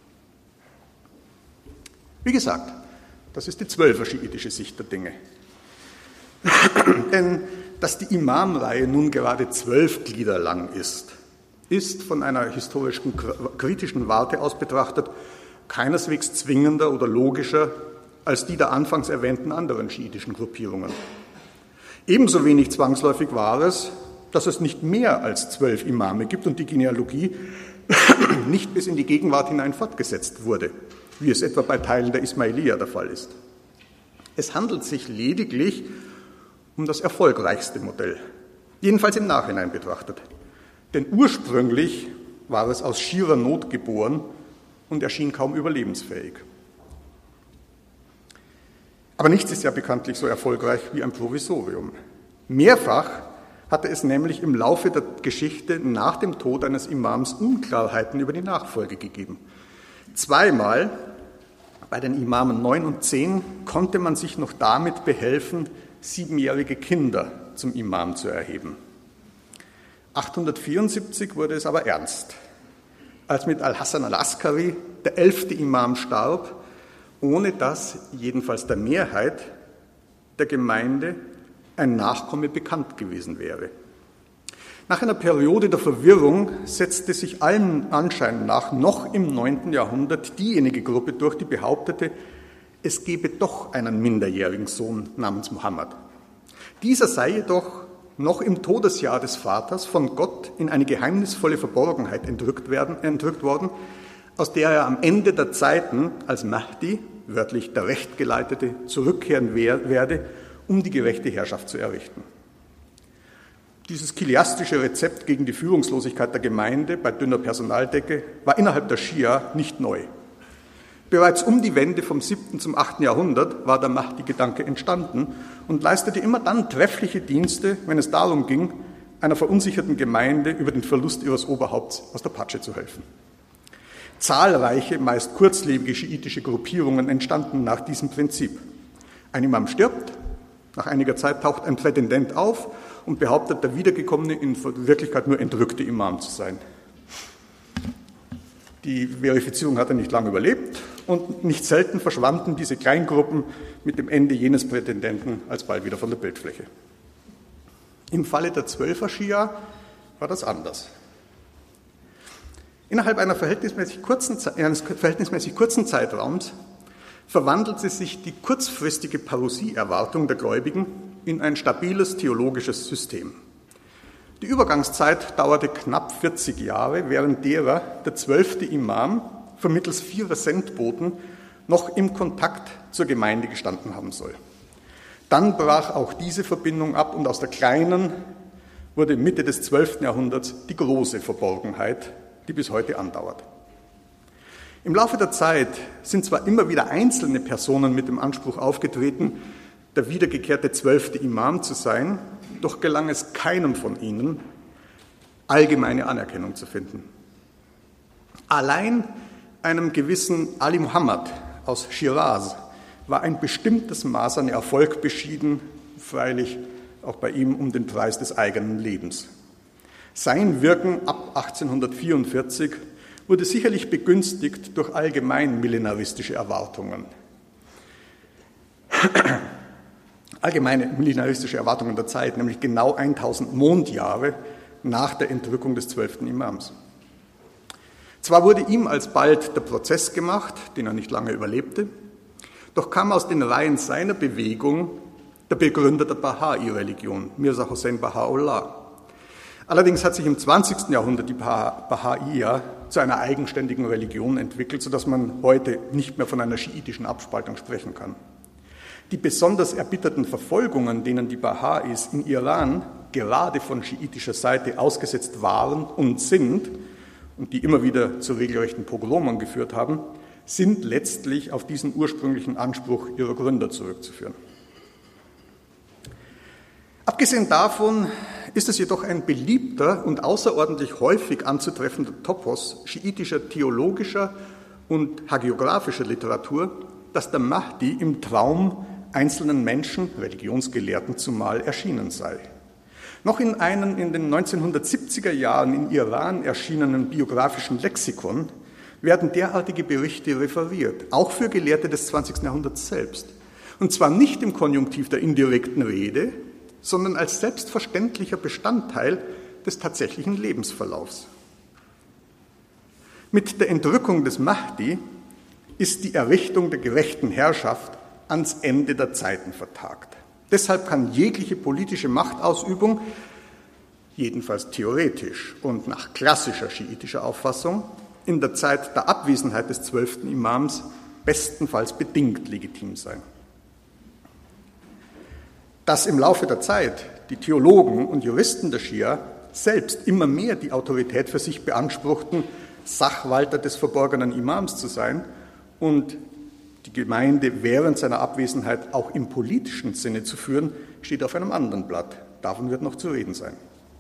B: Wie gesagt, das ist die zwölfer schiitische Sicht der Dinge. Denn Dass die Imamreihe nun gerade zwölf Glieder lang ist, ist von einer historischen kritischen Warte aus betrachtet keineswegs zwingender oder logischer als die der anfangs erwähnten anderen schiitischen Gruppierungen. Ebenso wenig zwangsläufig war es, dass es nicht mehr als zwölf Imame gibt und die Genealogie nicht bis in die Gegenwart hinein fortgesetzt wurde, wie es etwa bei Teilen der Ismailiyya der Fall ist. Es handelt sich lediglich um das erfolgreichste Modell, jedenfalls im Nachhinein betrachtet. Denn ursprünglich war es aus schierer Not geboren und erschien kaum überlebensfähig. Aber nichts ist ja bekanntlich so erfolgreich wie ein Provisorium. Mehrfach hatte es nämlich im Laufe der Geschichte nach dem Tod eines Imams Unklarheiten über die Nachfolge gegeben. Zweimal, bei den Imamen neun und zehn, konnte man sich noch damit behelfen, siebenjährige Kinder zum Imam zu erheben. achthundertvierundsiebzig wurde es aber ernst, als mit Al-Hasan al-Askari der elfte Imam starb, ohne dass, jedenfalls der Mehrheit der Gemeinde, ein Nachkomme bekannt gewesen wäre. Nach einer Periode der Verwirrung setzte sich allen Anschein nach noch im neunten Jahrhundert diejenige Gruppe durch, die behauptete, es gebe doch einen minderjährigen Sohn namens Muhammad. Dieser sei jedoch noch im Todesjahr des Vaters von Gott in eine geheimnisvolle Verborgenheit entrückt, werden, entrückt worden, aus der er am Ende der Zeiten als Mahdi, wörtlich der Rechtgeleitete, zurückkehren werde, um die gerechte Herrschaft zu errichten. Dieses chiliastische Rezept gegen die Führungslosigkeit der Gemeinde bei dünner Personaldecke war innerhalb der Schia nicht neu. Bereits um die Wende vom siebten zum achten Jahrhundert war der Mahdi-Gedanke entstanden und leistete immer dann treffliche Dienste, wenn es darum ging, einer verunsicherten Gemeinde über den Verlust ihres Oberhaupts aus der Patsche zu helfen. Zahlreiche, meist kurzlebige schiitische Gruppierungen entstanden nach diesem Prinzip. Ein Imam stirbt, nach einiger Zeit taucht ein Prätendent auf und behauptet, der Wiedergekommene in Wirklichkeit nur entrückte Imam zu sein. Die Verifizierung hat er nicht lange überlebt und nicht selten verschwanden diese Kleingruppen mit dem Ende jenes Prätendenten alsbald wieder von der Bildfläche. Im Falle der Zwölfer Schia war das anders. Innerhalb einer verhältnismäßig kurzen, eines verhältnismäßig kurzen Zeitraums verwandelte sich die kurzfristige Parosieerwartung der Gläubigen in ein stabiles theologisches System. Die Übergangszeit dauerte knapp vierzig Jahre, während derer der zwölfte Imam vermittels vierer Sendboten noch im Kontakt zur Gemeinde gestanden haben soll. Dann brach auch diese Verbindung ab und aus der kleinen wurde Mitte des zwölften Jahrhunderts die große Verborgenheit, die bis heute andauert. Im Laufe der Zeit sind zwar immer wieder einzelne Personen mit dem Anspruch aufgetreten, der wiedergekehrte zwölfte Imam zu sein, doch gelang es keinem von ihnen, allgemeine Anerkennung zu finden. Allein einem gewissen Ali Muhammad aus Schiraz war ein bestimmtes Maß an Erfolg beschieden, freilich auch bei ihm um den Preis des eigenen Lebens. Sein Wirken ab achtzehnhundertvierundvierzig wurde sicherlich begünstigt durch allgemein millenaristische Erwartungen. Allgemeine millenaristische Erwartungen der Zeit, nämlich genau tausend Mondjahre nach der Entrückung des zwölften Imams. Zwar wurde ihm alsbald der Prozess gemacht, den er nicht lange überlebte, doch kam aus den Reihen seiner Bewegung der Begründer der Baha'i-Religion, Mirza Hossein Baha'u'llah. Allerdings hat sich im zwanzigsten Jahrhundert die Baha'iyya zu einer eigenständigen Religion entwickelt, sodass man heute nicht mehr von einer schiitischen Abspaltung sprechen kann. Die besonders erbitterten Verfolgungen, denen die Baha'is in Iran gerade von schiitischer Seite ausgesetzt waren und sind, und die immer wieder zu regelrechten Pogromen geführt haben, sind letztlich auf diesen ursprünglichen Anspruch ihrer Gründer zurückzuführen. Abgesehen davon ist es jedoch ein beliebter und außerordentlich häufig anzutreffender Topos schiitischer theologischer und hagiographischer Literatur, dass der Mahdi im Traum einzelnen Menschen, Religionsgelehrten zumal, erschienen sei. Noch in einem in den neunzehnhundertsiebziger Jahren in Iran erschienenen biografischen Lexikon werden derartige Berichte referiert, auch für Gelehrte des zwanzigsten Jahrhunderts selbst. Und zwar nicht im Konjunktiv der indirekten Rede, sondern als selbstverständlicher Bestandteil des tatsächlichen Lebensverlaufs. Mit der Entrückung des Mahdi ist die Errichtung der gerechten Herrschaft ans Ende der Zeiten vertagt. Deshalb kann jegliche politische Machtausübung, jedenfalls theoretisch und nach klassischer schiitischer Auffassung, in der Zeit der Abwesenheit des zwölften Imams bestenfalls bedingt legitim sein. Dass im Laufe der Zeit die Theologen und Juristen der Schia selbst immer mehr die Autorität für sich beanspruchten, Sachwalter des verborgenen Imams zu sein und die Gemeinde während seiner Abwesenheit auch im politischen Sinne zu führen, steht auf einem anderen Blatt. Davon wird noch zu reden sein.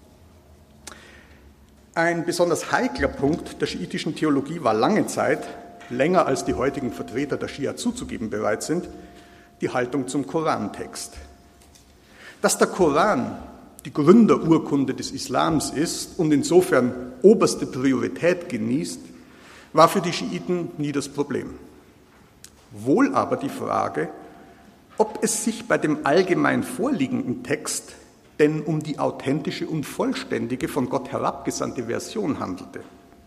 B: Ein besonders heikler Punkt der schiitischen Theologie war lange Zeit, länger als die heutigen Vertreter der Schia zuzugeben bereit sind, die Haltung zum Korantext. Dass der Koran die Gründerurkunde des Islams ist und insofern oberste Priorität genießt, war für die Schiiten nie das Problem. Wohl aber die Frage, ob es sich bei dem allgemein vorliegenden Text denn um die authentische und vollständige, von Gott herabgesandte Version handelte.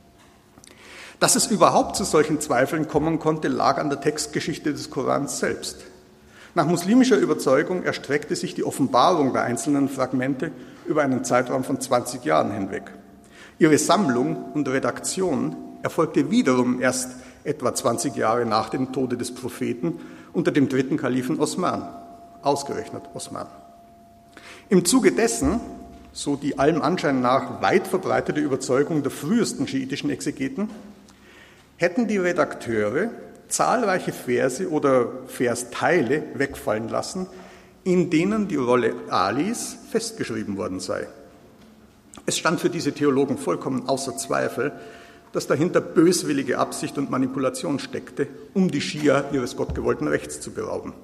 B: Dass es überhaupt zu solchen Zweifeln kommen konnte, lag an der Textgeschichte des Korans selbst. Nach muslimischer Überzeugung erstreckte sich die Offenbarung der einzelnen Fragmente über einen Zeitraum von zwanzig Jahren hinweg. Ihre Sammlung und Redaktion erfolgte wiederum erst etwa zwanzig Jahre nach dem Tode des Propheten unter dem dritten Kalifen Osman, ausgerechnet Osman. Im Zuge dessen, so die allem Anschein nach weit verbreitete Überzeugung der frühesten schiitischen Exegeten, hätten die Redakteure zahlreiche Verse oder Versteile wegfallen lassen, in denen die Rolle Alis festgeschrieben worden sei. Es stand für diese Theologen vollkommen außer Zweifel, dass dahinter böswillige Absicht und Manipulation steckte, um die Schia ihres gottgewollten Rechts zu berauben.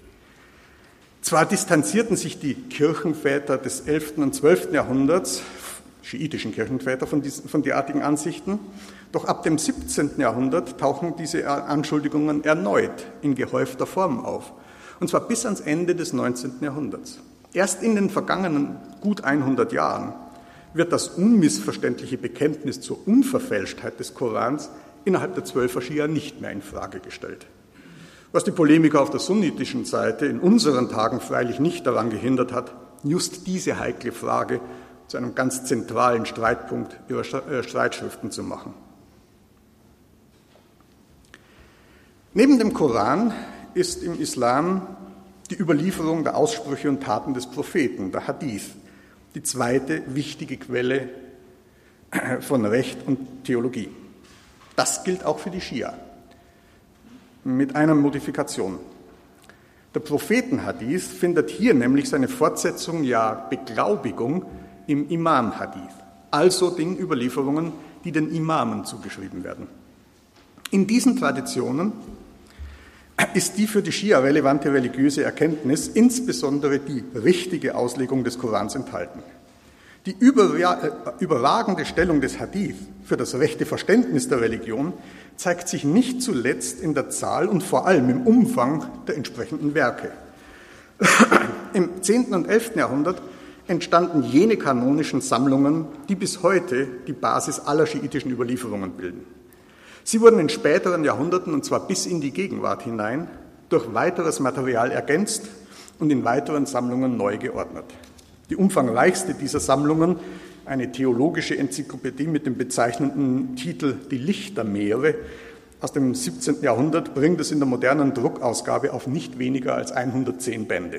B: Zwar distanzierten sich die Kirchenväter des elften und zwölften Jahrhunderts, schiitischen Kirchenväter, von, diesen, von derartigen Ansichten, doch ab dem siebzehnten Jahrhundert tauchen diese Anschuldigungen erneut in gehäufter Form auf, und zwar bis ans Ende des neunzehnten Jahrhunderts. Erst in den vergangenen gut hundert Jahren wird das unmissverständliche Bekenntnis zur Unverfälschtheit des Korans innerhalb der Zwölfer Schia nicht mehr in Frage gestellt. Was die Polemiker auf der sunnitischen Seite in unseren Tagen freilich nicht daran gehindert hat, just diese heikle Frage zu einem ganz zentralen Streitpunkt ihrer Streitschriften zu machen. Neben dem Koran ist im Islam die Überlieferung der Aussprüche und Taten des Propheten, der Hadith, die zweite wichtige Quelle von Recht und Theologie. Das gilt auch für die Schia, mit einer Modifikation. Der Prophetenhadith findet hier nämlich seine Fortsetzung, ja Beglaubigung, im Imam-Hadith, also den Überlieferungen, die den Imamen zugeschrieben werden. In diesen Traditionen ist die für die Schia relevante religiöse Erkenntnis, insbesondere die richtige Auslegung des Korans, enthalten. Die überragende Stellung des Hadith für das rechte Verständnis der Religion zeigt sich nicht zuletzt in der Zahl und vor allem im Umfang der entsprechenden Werke. Im zehnten und elften Jahrhundert entstanden jene kanonischen Sammlungen, die bis heute die Basis aller schiitischen Überlieferungen bilden. Sie wurden in späteren Jahrhunderten, und zwar bis in die Gegenwart hinein, durch weiteres Material ergänzt und in weiteren Sammlungen neu geordnet. Die umfangreichste dieser Sammlungen, eine theologische Enzyklopädie mit dem bezeichnenden Titel Die Lichtermeere aus dem siebzehnten Jahrhundert, bringt es in der modernen Druckausgabe auf nicht weniger als hundertzehn Bände.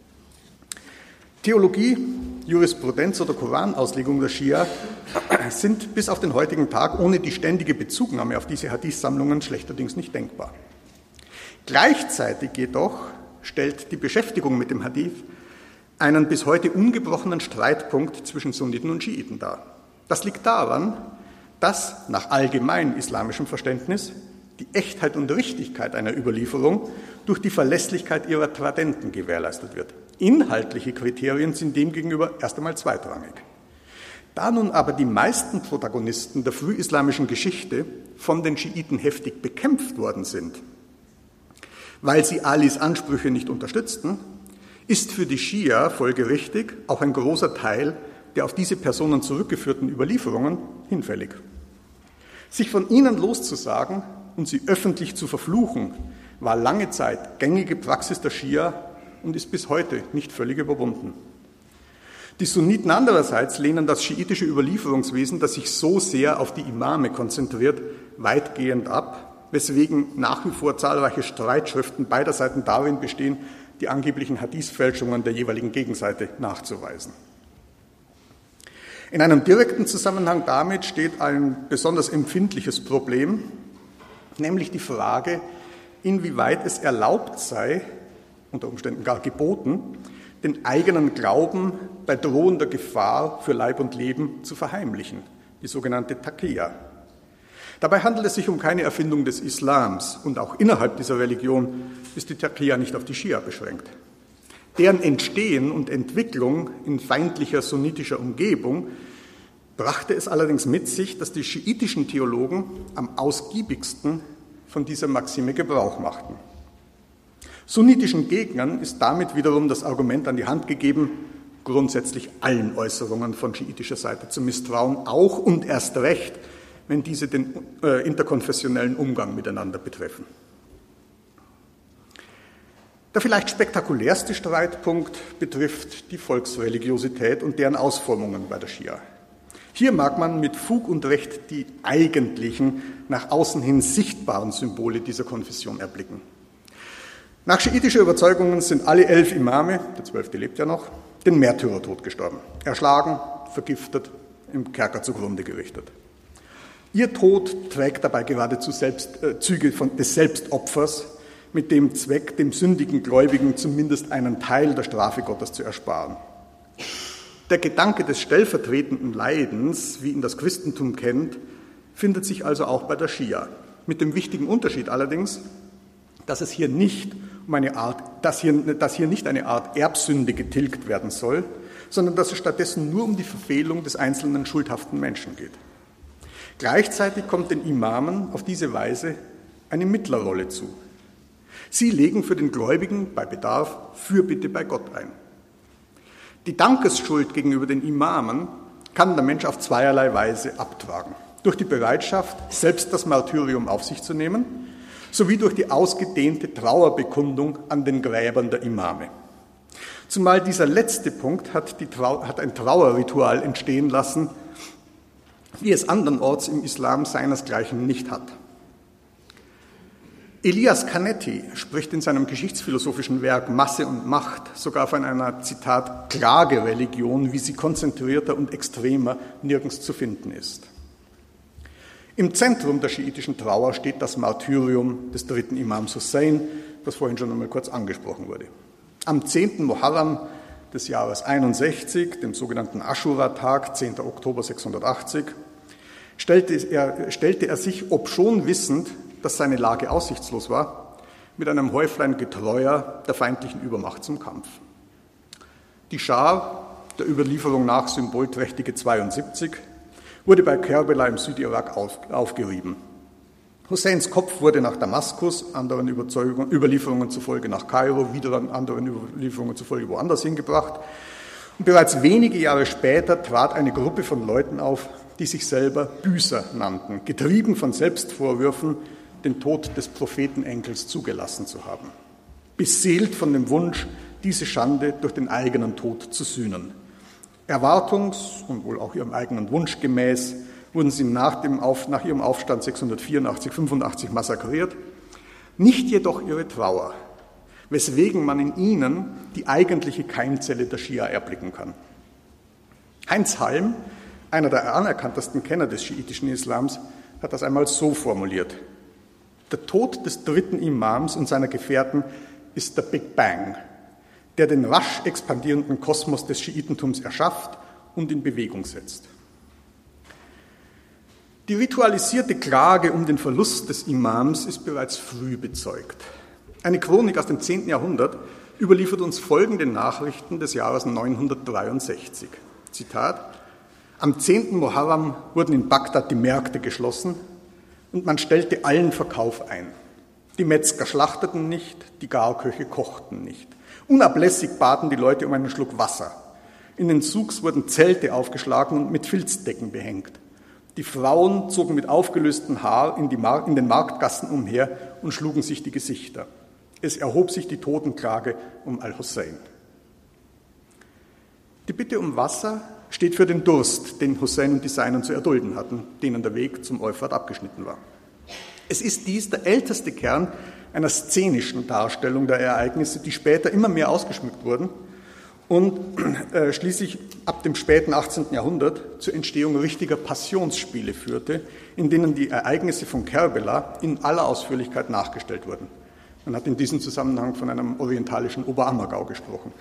B: Theologie, Jurisprudenz oder Koranauslegung der Schia sind bis auf den heutigen Tag ohne die ständige Bezugnahme auf diese Hadith-Sammlungen schlechterdings nicht denkbar. Gleichzeitig jedoch stellt die Beschäftigung mit dem Hadith einen bis heute ungebrochenen Streitpunkt zwischen Sunniten und Schiiten dar. Das liegt daran, dass nach allgemein islamischem Verständnis die Echtheit und Richtigkeit einer Überlieferung durch die Verlässlichkeit ihrer Tradenten gewährleistet wird. Inhaltliche Kriterien sind demgegenüber erst einmal zweitrangig. Da nun aber die meisten Protagonisten der frühislamischen Geschichte von den Schiiten heftig bekämpft worden sind, weil sie Alis Ansprüche nicht unterstützten, ist für die Schia folgerichtig auch ein großer Teil der auf diese Personen zurückgeführten Überlieferungen hinfällig. Sich von ihnen loszusagen und sie öffentlich zu verfluchen, war lange Zeit gängige Praxis der Schia und ist bis heute nicht völlig überwunden. Die Sunniten andererseits lehnen das schiitische Überlieferungswesen, das sich so sehr auf die Imame konzentriert, weitgehend ab, weswegen nach wie vor zahlreiche Streitschriften beider Seiten darin bestehen, die angeblichen Hadith-Fälschungen der jeweiligen Gegenseite nachzuweisen. In einem direkten Zusammenhang damit steht ein besonders empfindliches Problem, nämlich die Frage, inwieweit es erlaubt sei, unter Umständen gar geboten, den eigenen Glauben bei drohender Gefahr für Leib und Leben zu verheimlichen, die sogenannte Taqiyya. Dabei handelt es sich um keine Erfindung des Islams und auch innerhalb dieser Religion ist die Taqiyya nicht auf die Schia beschränkt. Deren Entstehen und Entwicklung in feindlicher sunnitischer Umgebung brachte es allerdings mit sich, dass die schiitischen Theologen am ausgiebigsten von dieser Maxime Gebrauch machten. Sunnitischen Gegnern ist damit wiederum das Argument an die Hand gegeben, grundsätzlich allen Äußerungen von schiitischer Seite zu misstrauen, auch und erst recht, wenn diese den äh, interkonfessionellen Umgang miteinander betreffen. Der vielleicht spektakulärste Streitpunkt betrifft die Volksreligiosität und deren Ausformungen bei der Schia. Hier mag man mit Fug und Recht die eigentlichen, nach außen hin sichtbaren Symbole dieser Konfession erblicken. Nach schiitischer Überzeugung sind alle elf Imame, der zwölfte lebt ja noch, den Märtyrertod gestorben. Erschlagen, vergiftet, im Kerker zugrunde gerichtet. Ihr Tod trägt dabei geradezu selbst, äh, Züge von, des Selbstopfers, mit dem Zweck, dem sündigen Gläubigen zumindest einen Teil der Strafe Gottes zu ersparen. Der Gedanke des stellvertretenden Leidens, wie ihn das Christentum kennt, findet sich also auch bei der Schia. Mit dem wichtigen Unterschied allerdings, dass es hier nicht um eine Art, dass hier, dass hier nicht eine Art Erbsünde getilgt werden soll, sondern dass es stattdessen nur um die Verfehlung des einzelnen schuldhaften Menschen geht. Gleichzeitig kommt den Imamen auf diese Weise eine Mittlerrolle zu. Sie legen für den Gläubigen bei Bedarf Fürbitte bei Gott ein. Die Dankesschuld gegenüber den Imamen kann der Mensch auf zweierlei Weise abtragen. Durch die Bereitschaft, selbst das Martyrium auf sich zu nehmen, sowie durch die ausgedehnte Trauerbekundung an den Gräbern der Imame. Zumal dieser letzte Punkt hat, die Trau- hat ein Trauerritual entstehen lassen, wie es andernorts im Islam seinesgleichen nicht hat. Elias Canetti spricht in seinem geschichtsphilosophischen Werk Masse und Macht sogar von einer, Zitat, Klagereligion, wie sie konzentrierter und extremer nirgends zu finden ist. Im Zentrum der schiitischen Trauer steht das Martyrium des dritten Imams Hussein, das vorhin schon einmal kurz angesprochen wurde. Am zehnten Muharram des Jahres einundsechzig, dem sogenannten Aschura-Tag, zehnten Oktober sechshundertachtzig, stellte er, stellte er sich, obschon wissend, dass seine Lage aussichtslos war, mit einem Häuflein Getreuer der feindlichen Übermacht zum Kampf. Die Schar, der Überlieferung nach symbolträchtige zweiundsiebzig, wurde bei Kerbela im Südirak auf, aufgerieben. Husseins Kopf wurde nach Damaskus, anderen Überlieferungen zufolge nach Kairo, wieder anderen Überlieferungen zufolge woanders hingebracht. Und bereits wenige Jahre später trat eine Gruppe von Leuten auf, die sich selber Büßer nannten, getrieben von Selbstvorwürfen, den Tod des Prophetenenkels zugelassen zu haben, beseelt von dem Wunsch, diese Schande durch den eigenen Tod zu sühnen. Erwartungs- und wohl auch ihrem eigenen Wunsch gemäß wurden sie nach, dem Auf, nach ihrem Aufstand sechshundertvierundachtzig fünfundachtzig massakriert, nicht jedoch ihre Trauer, weswegen man in ihnen die eigentliche Keimzelle der Schia erblicken kann. Heinz Halm, einer der anerkanntesten Kenner des schiitischen Islams, hat das einmal so formuliert: Der Tod des dritten Imams und seiner Gefährten ist der Big Bang, der den rasch expandierenden Kosmos des Schiitentums erschafft und in Bewegung setzt. Die ritualisierte Klage um den Verlust des Imams ist bereits früh bezeugt. Eine Chronik aus dem zehnten Jahrhundert überliefert uns folgende Nachrichten des Jahres neunhundertdreiundsechzig. Zitat: Am zehnten Muharram wurden in Bagdad die Märkte geschlossen und man stellte allen Verkauf ein. Die Metzger schlachteten nicht, die Garköche kochten nicht. Unablässig baten die Leute um einen Schluck Wasser. In den Souks wurden Zelte aufgeschlagen und mit Filzdecken behängt. Die Frauen zogen mit aufgelöstem Haar in, die Mar- in den Marktgassen umher und schlugen sich die Gesichter. Es erhob sich die Totenklage um Al-Hussein. Die Bitte um Wasser steht für den Durst, den Hussein und die Seinen zu erdulden hatten, denen der Weg zum Euphrat abgeschnitten war. Es ist dies der älteste Kern einer szenischen Darstellung der Ereignisse, die später immer mehr ausgeschmückt wurden und äh, schließlich ab dem späten achtzehnten Jahrhundert zur Entstehung richtiger Passionsspiele führte, in denen die Ereignisse von Kerbela in aller Ausführlichkeit nachgestellt wurden. Man hat in diesem Zusammenhang von einem orientalischen Oberammergau gesprochen.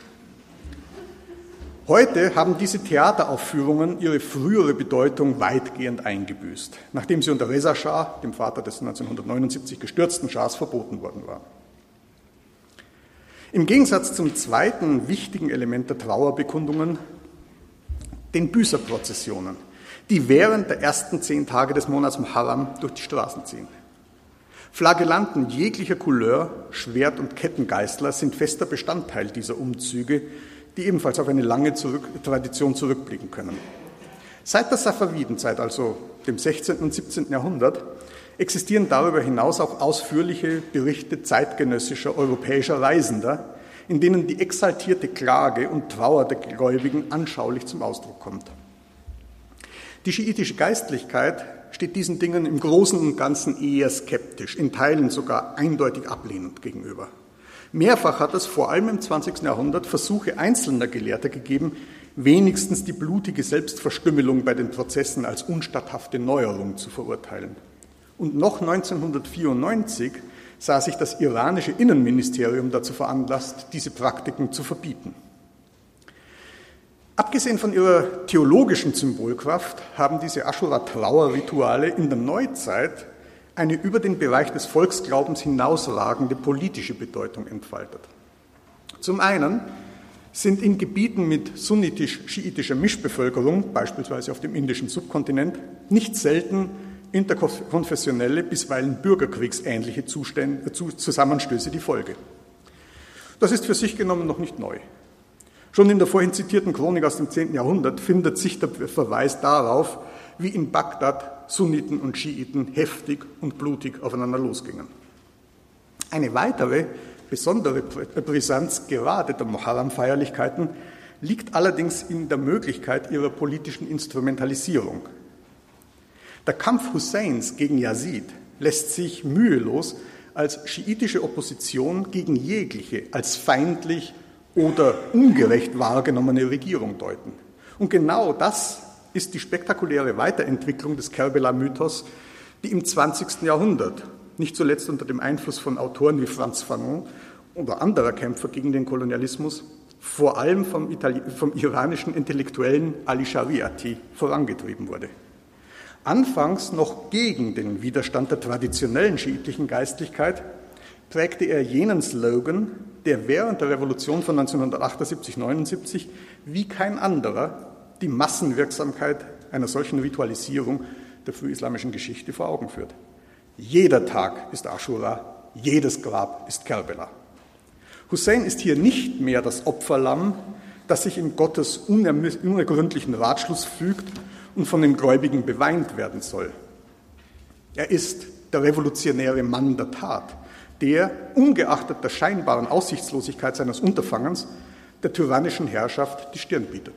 B: Heute haben diese Theateraufführungen ihre frühere Bedeutung weitgehend eingebüßt, nachdem sie unter Reza Schah, dem Vater des neunzehnhundertneunundsiebzig gestürzten Schahs, verboten worden waren. Im Gegensatz zum zweiten wichtigen Element der Trauerbekundungen, den Büßerprozessionen, die während der ersten zehn Tage des Monats Muharram durch die Straßen ziehen. Flagellanten jeglicher Couleur, Schwert- und Kettengeißler sind fester Bestandteil dieser Umzüge, die ebenfalls auf eine lange zurück, Tradition zurückblicken können. Seit der Safavidenzeit, also dem sechzehnten und siebzehnten Jahrhundert, existieren darüber hinaus auch ausführliche Berichte zeitgenössischer europäischer Reisender, in denen die exaltierte Klage und Trauer der Gläubigen anschaulich zum Ausdruck kommt. Die schiitische Geistlichkeit steht diesen Dingen im Großen und Ganzen eher skeptisch, in Teilen sogar eindeutig ablehnend gegenüber. Mehrfach hat es vor allem im zwanzigsten Jahrhundert Versuche einzelner Gelehrter gegeben, wenigstens die blutige Selbstverstümmelung bei den Prozessen als unstatthafte Neuerung zu verurteilen. Und noch neunzehnhundertvierundneunzig sah sich das iranische Innenministerium dazu veranlasst, diese Praktiken zu verbieten. Abgesehen von ihrer theologischen Symbolkraft haben diese Aschura-Trauerrituale in der Neuzeit eine über den Bereich des Volksglaubens hinausragende politische Bedeutung entfaltet. Zum einen sind in Gebieten mit sunnitisch-schiitischer Mischbevölkerung, beispielsweise auf dem indischen Subkontinent, nicht selten interkonfessionelle, bisweilen bürgerkriegsähnliche Zustände, Zusammenstöße die Folge. Das ist für sich genommen noch nicht neu. Schon in der vorhin zitierten Chronik aus dem zehnten Jahrhundert findet sich der Verweis darauf, wie in Bagdad Sunniten und Schiiten heftig und blutig aufeinander losgingen. Eine weitere besondere Brisanz gerade der Muharram-Feierlichkeiten liegt allerdings in der Möglichkeit ihrer politischen Instrumentalisierung. Der Kampf Husseins gegen Yazid lässt sich mühelos als schiitische Opposition gegen jegliche als feindlich oder ungerecht wahrgenommene Regierung deuten. Und genau das ist die spektakuläre Weiterentwicklung des Kerbela-Mythos, die im zwanzigsten Jahrhundert, nicht zuletzt unter dem Einfluss von Autoren wie Frantz Fanon oder anderer Kämpfer gegen den Kolonialismus, vor allem vom, Itali- vom iranischen Intellektuellen Ali Shariati vorangetrieben wurde. Anfangs noch gegen den Widerstand der traditionellen schiitischen Geistlichkeit prägte er jenen Slogan, der während der Revolution von neunzehnhundertachtundsiebzig neunundsiebzig wie kein anderer die Massenwirksamkeit einer solchen Ritualisierung der frühislamischen Geschichte vor Augen führt. Jeder Tag ist Aschura, jedes Grab ist Kerbela. Hussein ist hier nicht mehr das Opferlamm, das sich in Gottes unergründlichen Ratschluss fügt und von den Gläubigen beweint werden soll. Er ist der revolutionäre Mann der Tat, der, ungeachtet der scheinbaren Aussichtslosigkeit seines Unterfangens, der tyrannischen Herrschaft die Stirn bietet.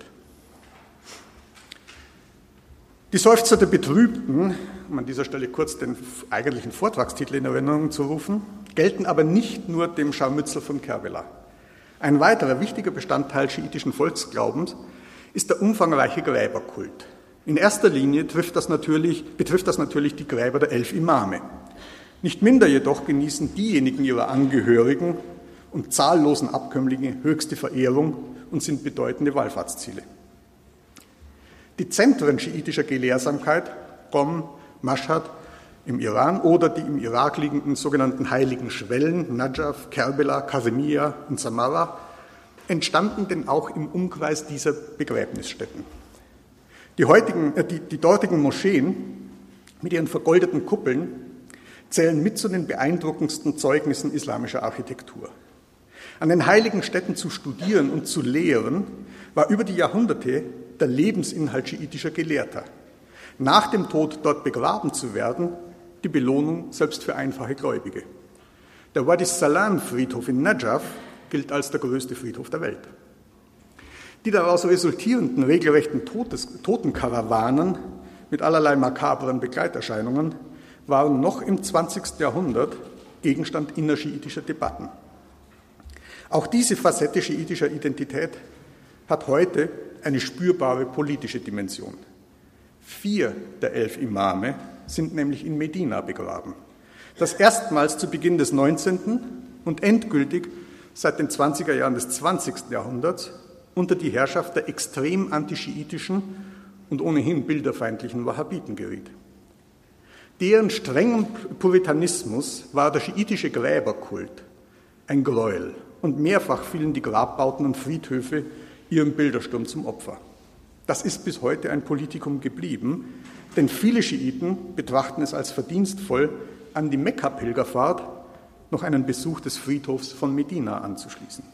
B: Die Seufzer der Betrübten, um an dieser Stelle kurz den eigentlichen Vortragstitel in Erinnerung zu rufen, gelten aber nicht nur dem Scharmützel von Kerbela. Ein weiterer wichtiger Bestandteil schiitischen Volksglaubens ist der umfangreiche Gräberkult. In erster Linie trifft das natürlich, betrifft das natürlich die Gräber der elf Imame. Nicht minder jedoch genießen diejenigen ihrer Angehörigen und zahllosen Abkömmlinge höchste Verehrung und sind bedeutende Wallfahrtsziele. Die Zentren schiitischer Gelehrsamkeit, Qom, Mashhad im Iran oder die im Irak liegenden sogenannten heiligen Schwellen, Najaf, Kerbela, Kazimia und Samarra, entstanden denn auch im Umkreis dieser Begräbnisstätten. Die, heutigen, äh, die, die dortigen Moscheen mit ihren vergoldeten Kuppeln zählen mit zu den beeindruckendsten Zeugnissen islamischer Architektur. An den heiligen Städten zu studieren und zu lehren, war über die Jahrhunderte der Lebensinhalt schiitischer Gelehrter. Nach dem Tod dort begraben zu werden, die Belohnung selbst für einfache Gläubige. Der Wadi Salam-Friedhof in Najaf gilt als der größte Friedhof der Welt. Die daraus resultierenden regelrechten Todes, Totenkarawanen mit allerlei makabren Begleiterscheinungen waren noch im zwanzigsten Jahrhundert Gegenstand innerschiitischer Debatten. Auch diese Facette schiitischer Identität hat heute eine spürbare politische Dimension. Vier der elf Imame sind nämlich in Medina begraben. Das erstmals zu Beginn des neunzehnten und endgültig seit den zwanziger Jahren des zwanzigsten Jahrhunderts unter die Herrschaft der extrem antischiitischen und ohnehin bilderfeindlichen Wahhabiten geriet. Deren strengem Puritanismus war der schiitische Gräberkult ein Gräuel und mehrfach fielen die Grabbauten und Friedhöfe ihrem Bildersturm zum Opfer. Das ist bis heute ein Politikum geblieben, denn viele Schiiten betrachten es als verdienstvoll, an die Mekka-Pilgerfahrt noch einen Besuch des Friedhofs von Medina anzuschließen.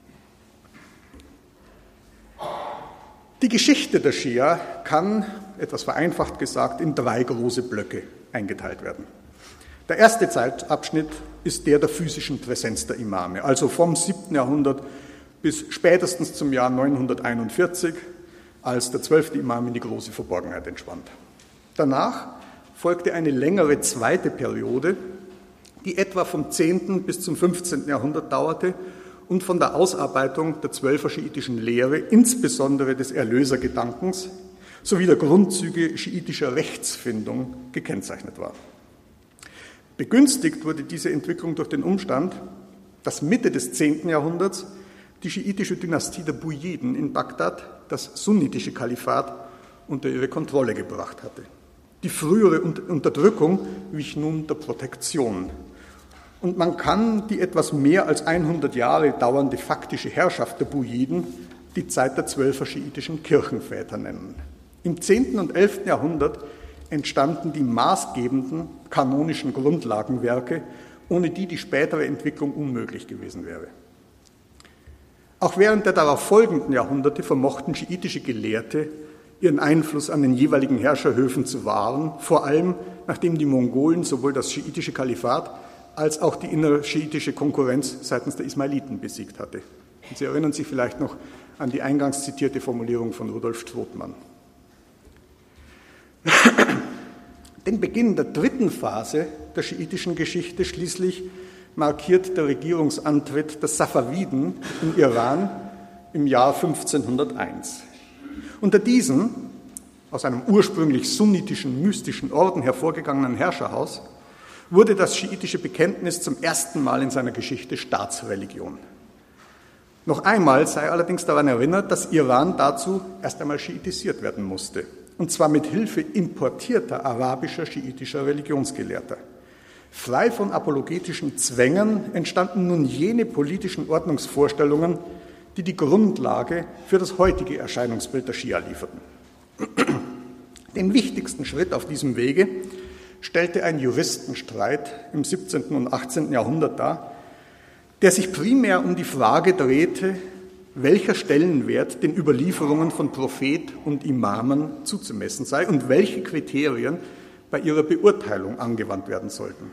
B: Die Geschichte der Schia kann, etwas vereinfacht gesagt, in drei große Blöcke eingeteilt werden. Der erste Zeitabschnitt ist der der physischen Präsenz der Imame, also vom siebten Jahrhundert bis spätestens zum Jahr neunhunderteinundvierzig, als der zwölfte Imam in die große Verborgenheit entschwand. Danach folgte eine längere zweite Periode, die etwa vom zehnten bis zum fünfzehnten Jahrhundert dauerte und von der Ausarbeitung der zwölfer schiitischen Lehre, insbesondere des Erlösergedankens, sowie der Grundzüge schiitischer Rechtsfindung gekennzeichnet war. Begünstigt wurde diese Entwicklung durch den Umstand, dass Mitte des zehnten Jahrhunderts die schiitische Dynastie der Bujiden in Bagdad das sunnitische Kalifat unter ihre Kontrolle gebracht hatte. Die frühere Unterdrückung wich nun der Protektion. Und man kann die etwas mehr als hundert Jahre dauernde faktische Herrschaft der Bujiden die Zeit der zwölfer schiitischen Kirchenväter nennen. Im zehnten und elften Jahrhundert entstanden die maßgebenden kanonischen Grundlagenwerke, ohne die die spätere Entwicklung unmöglich gewesen wäre. Auch während der darauf folgenden Jahrhunderte vermochten schiitische Gelehrte ihren Einfluss an den jeweiligen Herrscherhöfen zu wahren, vor allem nachdem die Mongolen sowohl das schiitische Kalifat als auch die innerschiitische Konkurrenz seitens der Ismailiten besiegt hatte. Und Sie erinnern sich vielleicht noch an die eingangs zitierte Formulierung von Rudolf Strothmann. Den Beginn der dritten Phase der schiitischen Geschichte schließlich markiert der Regierungsantritt der Safawiden im Iran im Jahr fünfzehnhunderteins. Unter diesem, aus einem ursprünglich sunnitischen, mystischen Orden hervorgegangenen Herrscherhaus, wurde das schiitische Bekenntnis zum ersten Mal in seiner Geschichte Staatsreligion. Noch einmal sei allerdings daran erinnert, dass Iran dazu erst einmal schiitisiert werden musste, und zwar mit Hilfe importierter arabischer schiitischer Religionsgelehrter. Frei von apologetischen Zwängen entstanden nun jene politischen Ordnungsvorstellungen, die die Grundlage für das heutige Erscheinungsbild der Schia lieferten. Den wichtigsten Schritt auf diesem Wege stellte ein Juristenstreit im siebzehnten und achtzehnten Jahrhundert dar, der sich primär um die Frage drehte, welcher Stellenwert den Überlieferungen von Prophet und Imamen zuzumessen sei und welche Kriterien bei ihrer Beurteilung angewandt werden sollten.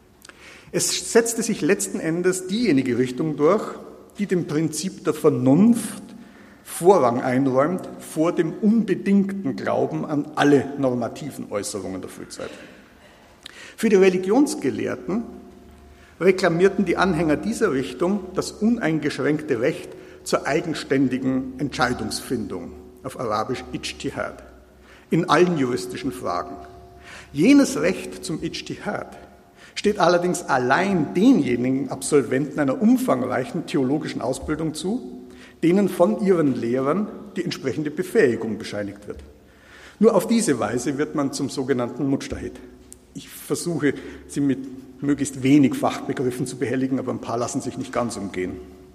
B: Es setzte sich letzten Endes diejenige Richtung durch, die dem Prinzip der Vernunft Vorrang einräumt vor dem unbedingten Glauben an alle normativen Äußerungen der Frühzeit. Für die Religionsgelehrten reklamierten die Anhänger dieser Richtung das uneingeschränkte Recht zur eigenständigen Entscheidungsfindung, auf Arabisch Ijtihad, in allen juristischen Fragen. Jenes Recht zum Ijtihad steht allerdings allein denjenigen Absolventen einer umfangreichen theologischen Ausbildung zu, denen von ihren Lehrern die entsprechende Befähigung bescheinigt wird. Nur auf diese Weise wird man zum sogenannten Mujtahid. Ich versuche, Sie mit möglichst wenig Fachbegriffen zu behelligen, aber ein paar lassen sich nicht ganz umgehen.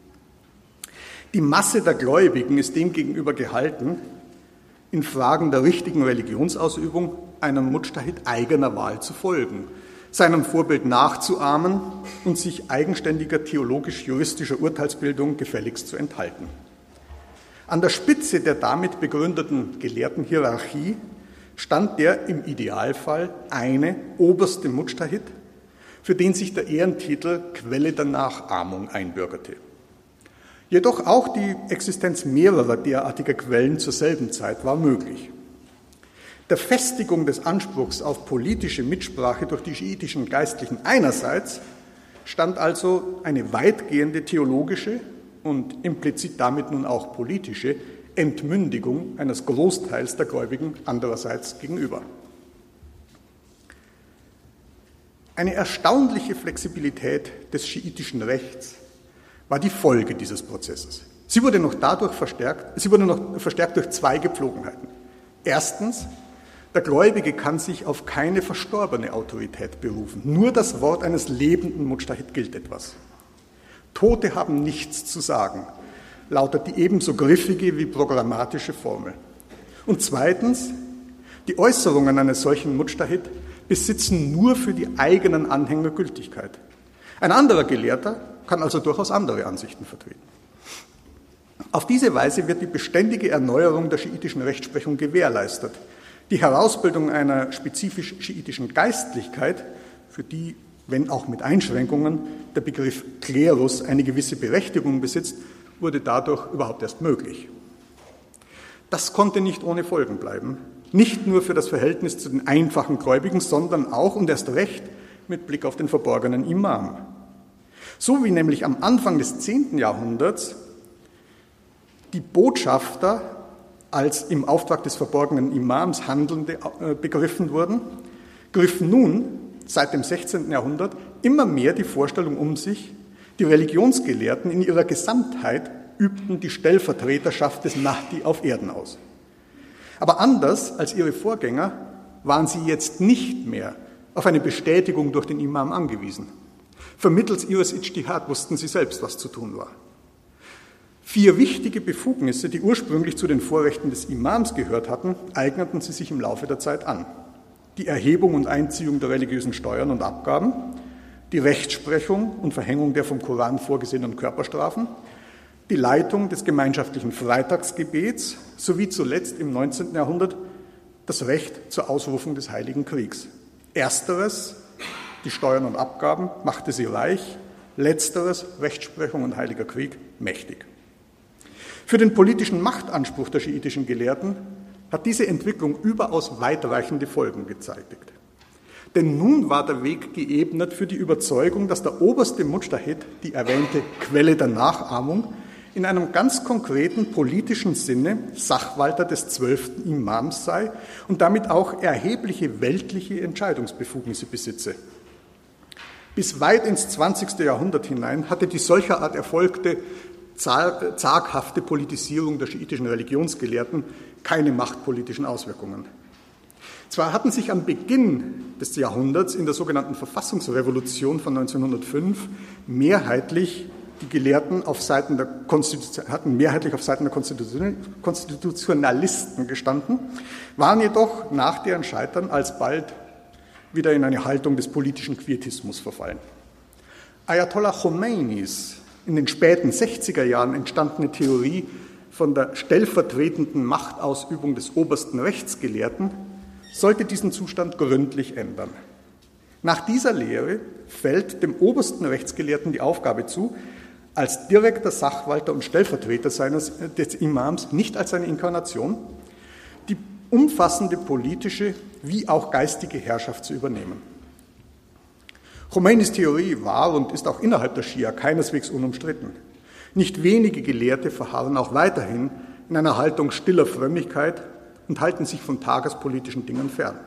B: Die Masse der Gläubigen ist demgegenüber gehalten, in Fragen der richtigen Religionsausübung einem Mujtahid eigener Wahl zu folgen. seinem Vorbild nachzuahmen und sich eigenständiger theologisch-juristischer Urteilsbildung gefälligst zu enthalten. An der Spitze der damit begründeten Gelehrtenhierarchie stand der im Idealfall eine oberste Mujtahid, für den sich der Ehrentitel Quelle der Nachahmung einbürgerte. Jedoch auch die Existenz mehrerer derartiger Quellen zur selben Zeit war möglich. Der Festigung des Anspruchs auf politische Mitsprache durch die schiitischen Geistlichen einerseits stand also eine weitgehende theologische und implizit damit nun auch politische Entmündigung eines Großteils der Gläubigen andererseits gegenüber. Eine erstaunliche Flexibilität des schiitischen Rechts war die Folge dieses Prozesses. Sie wurde noch dadurch verstärkt, sie wurde noch verstärkt durch zwei Gepflogenheiten. Erstens, der Gläubige kann sich auf keine verstorbene Autorität berufen. Nur das Wort eines lebenden Mujtahid gilt etwas. Tote haben nichts zu sagen, lautet die ebenso griffige wie programmatische Formel. Und zweitens, die Äußerungen eines solchen Mujtahid besitzen nur für die eigenen Anhänger Gültigkeit. Ein anderer Gelehrter kann also durchaus andere Ansichten vertreten. Auf diese Weise wird die beständige Erneuerung der schiitischen Rechtsprechung gewährleistet. Die Herausbildung einer spezifisch schiitischen Geistlichkeit, für die, wenn auch mit Einschränkungen, der Begriff Klerus eine gewisse Berechtigung besitzt, wurde dadurch überhaupt erst möglich. Das konnte nicht ohne Folgen bleiben, nicht nur für das Verhältnis zu den einfachen Gläubigen, sondern auch und erst recht mit Blick auf den verborgenen Imam. So wie nämlich am Anfang des zehnten Jahrhunderts die Botschafter als im Auftrag des verborgenen Imams Handelnde begriffen wurden, griff nun seit dem sechzehnten Jahrhundert immer mehr die Vorstellung um sich, die Religionsgelehrten in ihrer Gesamtheit übten die Stellvertreterschaft des Mahdi auf Erden aus. Aber anders als ihre Vorgänger waren sie jetzt nicht mehr auf eine Bestätigung durch den Imam angewiesen. Vermittels ihres Ijtihad wussten sie selbst, was zu tun war. Vier wichtige Befugnisse, die ursprünglich zu den Vorrechten des Imams gehört hatten, eigneten sie sich im Laufe der Zeit an. Die Erhebung und Einziehung der religiösen Steuern und Abgaben, die Rechtsprechung und Verhängung der vom Koran vorgesehenen Körperstrafen, die Leitung des gemeinschaftlichen Freitagsgebets sowie zuletzt im neunzehnten Jahrhundert das Recht zur Ausrufung des Heiligen Kriegs. Ersteres, die Steuern und Abgaben, machte sie reich, letzteres, Rechtsprechung und Heiliger Krieg, mächtig. Für den politischen Machtanspruch der schiitischen Gelehrten hat diese Entwicklung überaus weitreichende Folgen gezeitigt. Denn nun war der Weg geebnet für die Überzeugung, dass der oberste Mujtahid, die erwähnte Quelle der Nachahmung, in einem ganz konkreten politischen Sinne Sachwalter des zwölften Imams sei und damit auch erhebliche weltliche Entscheidungsbefugnisse besitze. Bis weit ins zwanzigste Jahrhundert hinein hatte die solcherart erfolgte zaghafte Politisierung der schiitischen Religionsgelehrten keine machtpolitischen Auswirkungen. Zwar hatten sich am Beginn des Jahrhunderts in der sogenannten Verfassungsrevolution von neunzehnhundertfünf mehrheitlich die Gelehrten auf Seiten der Konstitution, hatten mehrheitlich auf Seiten der Konstitution, Konstitutionalisten gestanden, waren jedoch nach deren Scheitern alsbald wieder in eine Haltung des politischen Quietismus verfallen. Ayatollah Khomeinis in den späten sechziger Jahren entstandene Theorie von der stellvertretenden Machtausübung des obersten Rechtsgelehrten sollte diesen Zustand gründlich ändern. Nach dieser Lehre fällt dem obersten Rechtsgelehrten die Aufgabe zu, als direkter Sachwalter und Stellvertreter seines, des Imams, nicht als seine Inkarnation, die umfassende politische wie auch geistige Herrschaft zu übernehmen. Khomeinis Theorie war und ist auch innerhalb der Schia keineswegs unumstritten. Nicht wenige Gelehrte verharren auch weiterhin in einer Haltung stiller Frömmigkeit und halten sich von tagespolitischen Dingen fern.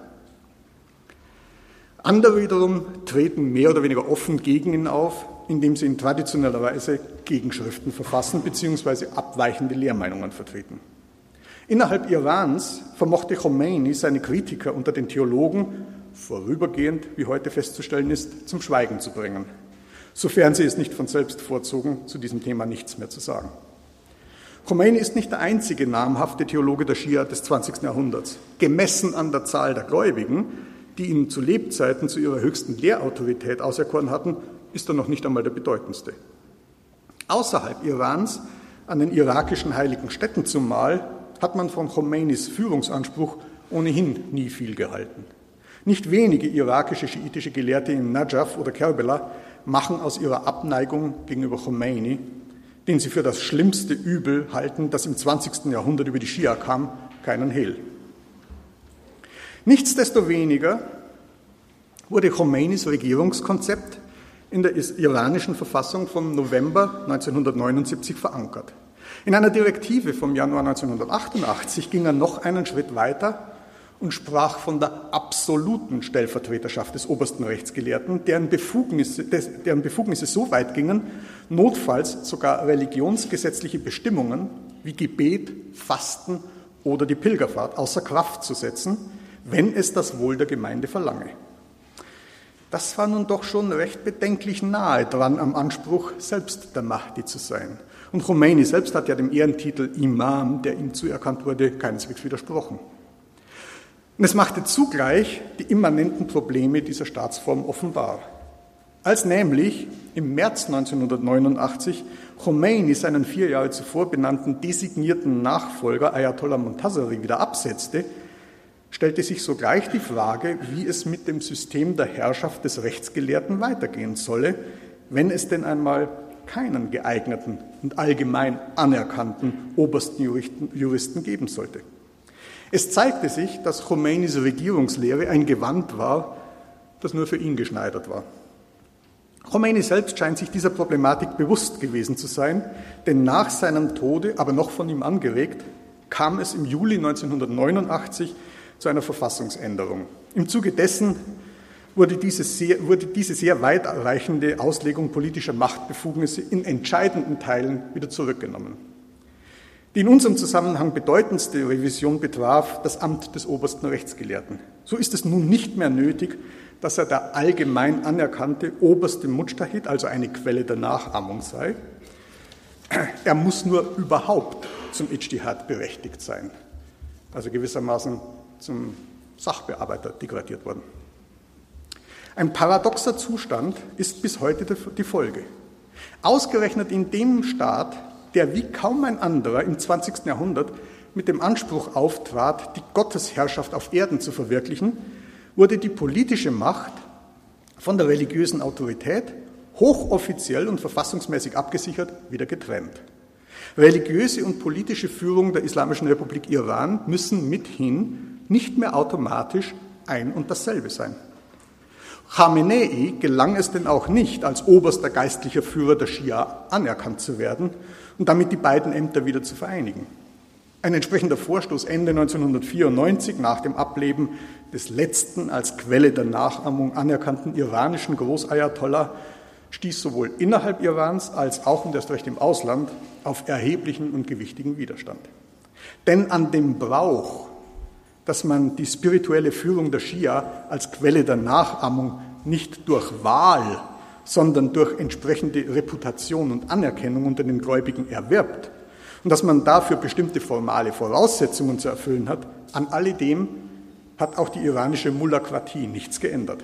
B: Andere wiederum treten mehr oder weniger offen gegen ihn auf, indem sie in traditioneller Weise Gegenschriften verfassen bzw. abweichende Lehrmeinungen vertreten. Innerhalb Irans vermochte Khomeini seine Kritiker unter den Theologen vorübergehend, wie heute festzustellen ist, zum Schweigen zu bringen, sofern sie es nicht von selbst vorzogen, zu diesem Thema nichts mehr zu sagen. Khomeini ist nicht der einzige namhafte Theologe der Schia des zwanzigsten Jahrhunderts. Gemessen an der Zahl der Gläubigen die ihn zu Lebzeiten zu ihrer höchsten Lehrautorität auserkoren hatten, ist er noch nicht einmal der bedeutendste. Außerhalb Irans, an den irakischen heiligen Städten zumal, hat man von Khomeinis Führungsanspruch ohnehin nie viel gehalten. Nicht wenige irakische schiitische Gelehrte in Najaf oder Kerbela machen aus ihrer Abneigung gegenüber Khomeini, den sie für das schlimmste Übel halten, das im zwanzigsten Jahrhundert über die Schia kam, keinen Hehl. Nichtsdestoweniger wurde Khomeinis Regierungskonzept in der iranischen Verfassung vom November neunzehnhundertneunundsiebzig verankert. In einer Direktive vom Januar neunzehnhundertachtundachtzig ging er noch einen Schritt weiter und sprach von der absoluten Stellvertreterschaft des obersten Rechtsgelehrten, deren Befugnisse, deren Befugnisse so weit gingen, notfalls sogar religionsgesetzliche Bestimmungen wie Gebet, Fasten oder die Pilgerfahrt außer Kraft zu setzen, wenn es das Wohl der Gemeinde verlange. Das war nun doch schon recht bedenklich nahe dran am Anspruch, selbst der Mahdi zu sein. Und Khomeini selbst hat ja dem Ehrentitel Imam, der ihm zuerkannt wurde, keineswegs widersprochen. Und es machte zugleich die immanenten Probleme dieser Staatsform offenbar. Als nämlich im März neunzehnhundertneunundachtzig Khomeini seinen vier Jahre zuvor benannten designierten Nachfolger Ayatollah Montazeri wieder absetzte, stellte sich sogleich die Frage, wie es mit dem System der Herrschaft des Rechtsgelehrten weitergehen solle, wenn es denn einmal keinen geeigneten und allgemein anerkannten obersten Juristen geben sollte. Es zeigte sich, dass Khomeinis Regierungslehre ein Gewand war, das nur für ihn geschneidert war. Khomeini selbst scheint sich dieser Problematik bewusst gewesen zu sein, denn nach seinem Tode, aber noch von ihm angeregt, kam es im Juli neunzehnhundertneunundachtzig zu einer Verfassungsänderung. Im Zuge dessen wurde diese sehr, wurde diese sehr weitreichende Auslegung politischer Machtbefugnisse in entscheidenden Teilen wieder zurückgenommen. Die in unserem Zusammenhang bedeutendste Revision betraf das Amt des obersten Rechtsgelehrten. So ist es nun nicht mehr nötig, dass er der allgemein anerkannte oberste Mujtahid, also eine Quelle der Nachahmung sei. Er muss nur überhaupt zum Ijtihad berechtigt sein, also gewissermaßen zum Sachbearbeiter degradiert worden. Ein paradoxer Zustand ist bis heute die Folge. Ausgerechnet in dem Staat, der wie kaum ein anderer im zwanzigsten Jahrhundert mit dem Anspruch auftrat, die Gottesherrschaft auf Erden zu verwirklichen, wurde die politische Macht von der religiösen Autorität hochoffiziell und verfassungsmäßig abgesichert wieder getrennt. Religiöse und politische Führung der Islamischen Republik Iran müssen mithin nicht mehr automatisch ein und dasselbe sein. Khamenei gelang es denn auch nicht, als oberster geistlicher Führer der Schia anerkannt zu werden und damit die beiden Ämter wieder zu vereinigen. Ein entsprechender Vorstoß Ende neunzehnhundertvierundneunzig nach dem Ableben des letzten als Quelle der Nachahmung anerkannten iranischen Großayatollah stieß sowohl innerhalb Irans als auch und erst recht im Ausland auf erheblichen und gewichtigen Widerstand. Denn an dem Brauch, dass man die spirituelle Führung der Schia als Quelle der Nachahmung nicht durch Wahl, sondern durch entsprechende Reputation und Anerkennung unter den Gläubigen erwirbt und dass man dafür bestimmte formale Voraussetzungen zu erfüllen hat, an alledem hat auch die iranische Mullahkratie nichts geändert.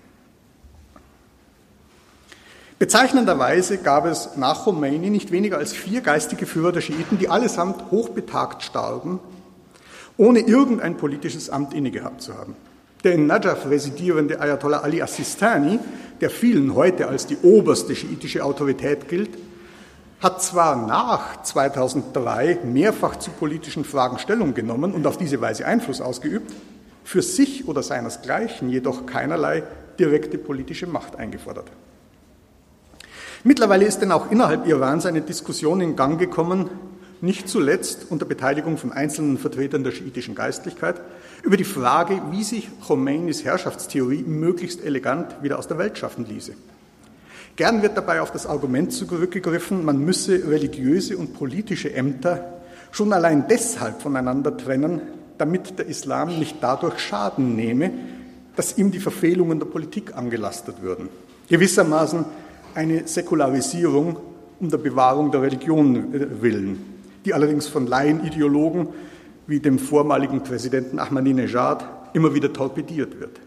B: Bezeichnenderweise gab es nach Khomeini nicht weniger als vier geistige Führer der Schiiten, die allesamt hochbetagt starben, ohne irgendein politisches Amt innegehabt zu haben. Der in Najaf residierende Ayatollah Ali as-Sistani, der vielen heute als die oberste schiitische Autorität gilt, hat zwar nach zweitausenddrei mehrfach zu politischen Fragen Stellung genommen und auf diese Weise Einfluss ausgeübt, für sich oder seinesgleichen jedoch keinerlei direkte politische Macht eingefordert. Mittlerweile ist denn auch innerhalb Irans eine Diskussion in Gang gekommen, nicht zuletzt unter Beteiligung von einzelnen Vertretern der schiitischen Geistlichkeit, über die Frage, wie sich Khomeinis Herrschaftstheorie möglichst elegant wieder aus der Welt schaffen ließe. Gern wird dabei auf das Argument zurückgegriffen, man müsse religiöse und politische Ämter schon allein deshalb voneinander trennen, damit der Islam nicht dadurch Schaden nehme, dass ihm die Verfehlungen der Politik angelastet würden. Gewissermaßen eine Säkularisierung um der Bewahrung der Religion willen, die allerdings von Laienideologen wie dem vormaligen Präsidenten Ahmadinejad immer wieder torpediert wird.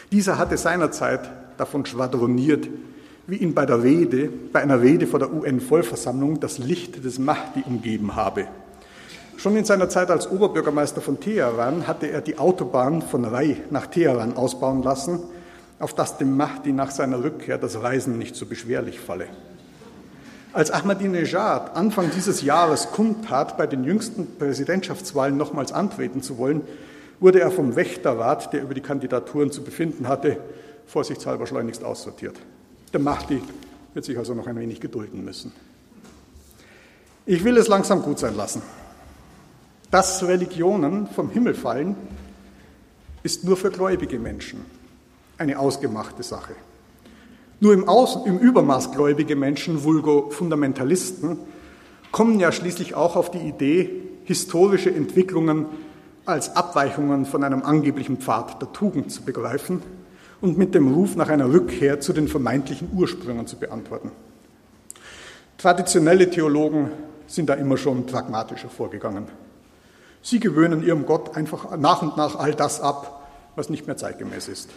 B: Dieser hatte seinerzeit davon schwadroniert, wie ihn bei der Rede, bei einer Rede vor der U N-Vollversammlung das Licht des Mahdi umgeben habe. Schon in seiner Zeit als Oberbürgermeister von Teheran hatte er die Autobahn von Rai nach Teheran ausbauen lassen, auf das dem Mahdi nach seiner Rückkehr das Reisen nicht so beschwerlich falle. Als Ahmadinejad Anfang dieses Jahres kundtat, bei den jüngsten Präsidentschaftswahlen nochmals antreten zu wollen, wurde er vom Wächterrat, der über die Kandidaturen zu befinden hatte, vorsichtshalber schleunigst aussortiert. Der Mahdi wird sich also noch ein wenig gedulden müssen. Ich will es langsam gut sein lassen. Dass Religionen vom Himmel fallen, ist nur für gläubige Menschen eine ausgemachte Sache. Nur im, Aus-, im Übermaß gläubige Menschen, vulgo Fundamentalisten, kommen ja schließlich auch auf die Idee, historische Entwicklungen als Abweichungen von einem angeblichen Pfad der Tugend zu begreifen und mit dem Ruf nach einer Rückkehr zu den vermeintlichen Ursprüngen zu beantworten. Traditionelle Theologen sind da immer schon pragmatischer vorgegangen. Sie gewöhnen ihrem Gott einfach nach und nach all das ab, was nicht mehr zeitgemäß ist.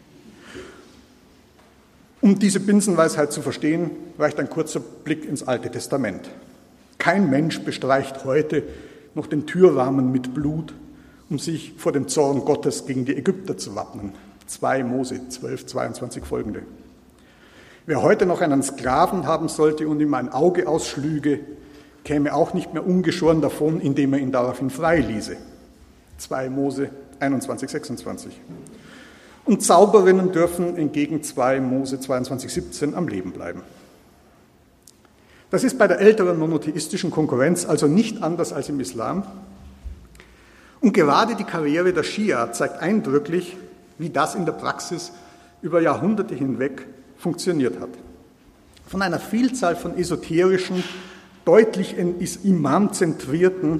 B: Um diese Binsenweisheit zu verstehen, reicht ein kurzer Blick ins Alte Testament. Kein Mensch bestreicht heute noch den Türrahmen mit Blut, um sich vor dem Zorn Gottes gegen die Ägypter zu wappnen. zwei Mose zwölf, zweiundzwanzig folgende. Wer heute noch einen Sklaven haben sollte und ihm ein Auge ausschlüge, käme auch nicht mehr ungeschoren davon, indem er ihn daraufhin freiließe. zwei Mose einundzwanzig, sechsundzwanzig. Und Zauberinnen dürfen entgegen zwei Mose zweiundzwanzig, siebzehn am Leben bleiben. Das ist bei der älteren monotheistischen Konkurrenz also nicht anders als im Islam. Und gerade die Karriere der Schia zeigt eindrücklich, wie das in der Praxis über Jahrhunderte hinweg funktioniert hat. Von einer Vielzahl von esoterischen, deutlich imamzentrierten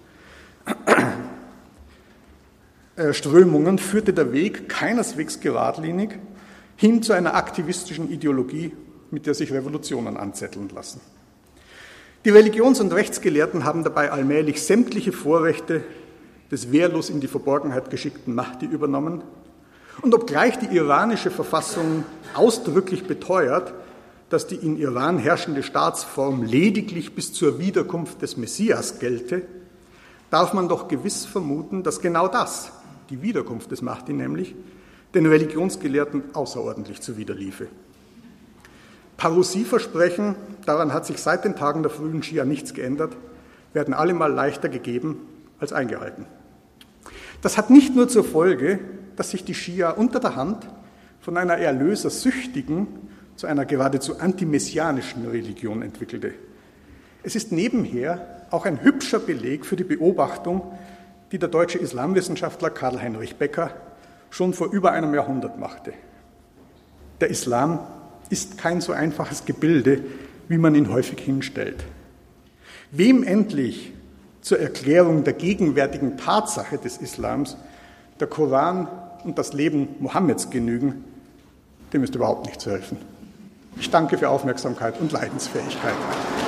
B: Strömungen führte der Weg keineswegs geradlinig hin zu einer aktivistischen Ideologie, mit der sich Revolutionen anzetteln lassen. Die Religions- und Rechtsgelehrten haben dabei allmählich sämtliche Vorrechte des wehrlos in die Verborgenheit geschickten Mahdi übernommen. Und obgleich die iranische Verfassung ausdrücklich beteuert, dass die in Iran herrschende Staatsform lediglich bis zur Wiederkunft des Messias gelte, darf man doch gewiss vermuten, dass genau das, die Wiederkunft des Mahdi nämlich, den Religionsgelehrten außerordentlich zuwiderliefe. Parousie-Versprechen, daran hat sich seit den Tagen der frühen Schia nichts geändert, werden allemal leichter gegeben als eingehalten. Das hat nicht nur zur Folge, dass sich die Schia unter der Hand von einer erlösersüchtigen zu einer geradezu antimessianischen Religion entwickelte. Es ist nebenher auch ein hübscher Beleg für die Beobachtung, die der deutsche Islamwissenschaftler Karl-Heinrich Becker schon vor über einem Jahrhundert machte. Der Islam ist kein so einfaches Gebilde, wie man ihn häufig hinstellt. Wem endlich zur Erklärung der gegenwärtigen Tatsache des Islams der Koran und das Leben Mohammeds genügen, dem ist überhaupt nicht zu helfen. Ich danke für Aufmerksamkeit und Leidensfähigkeit.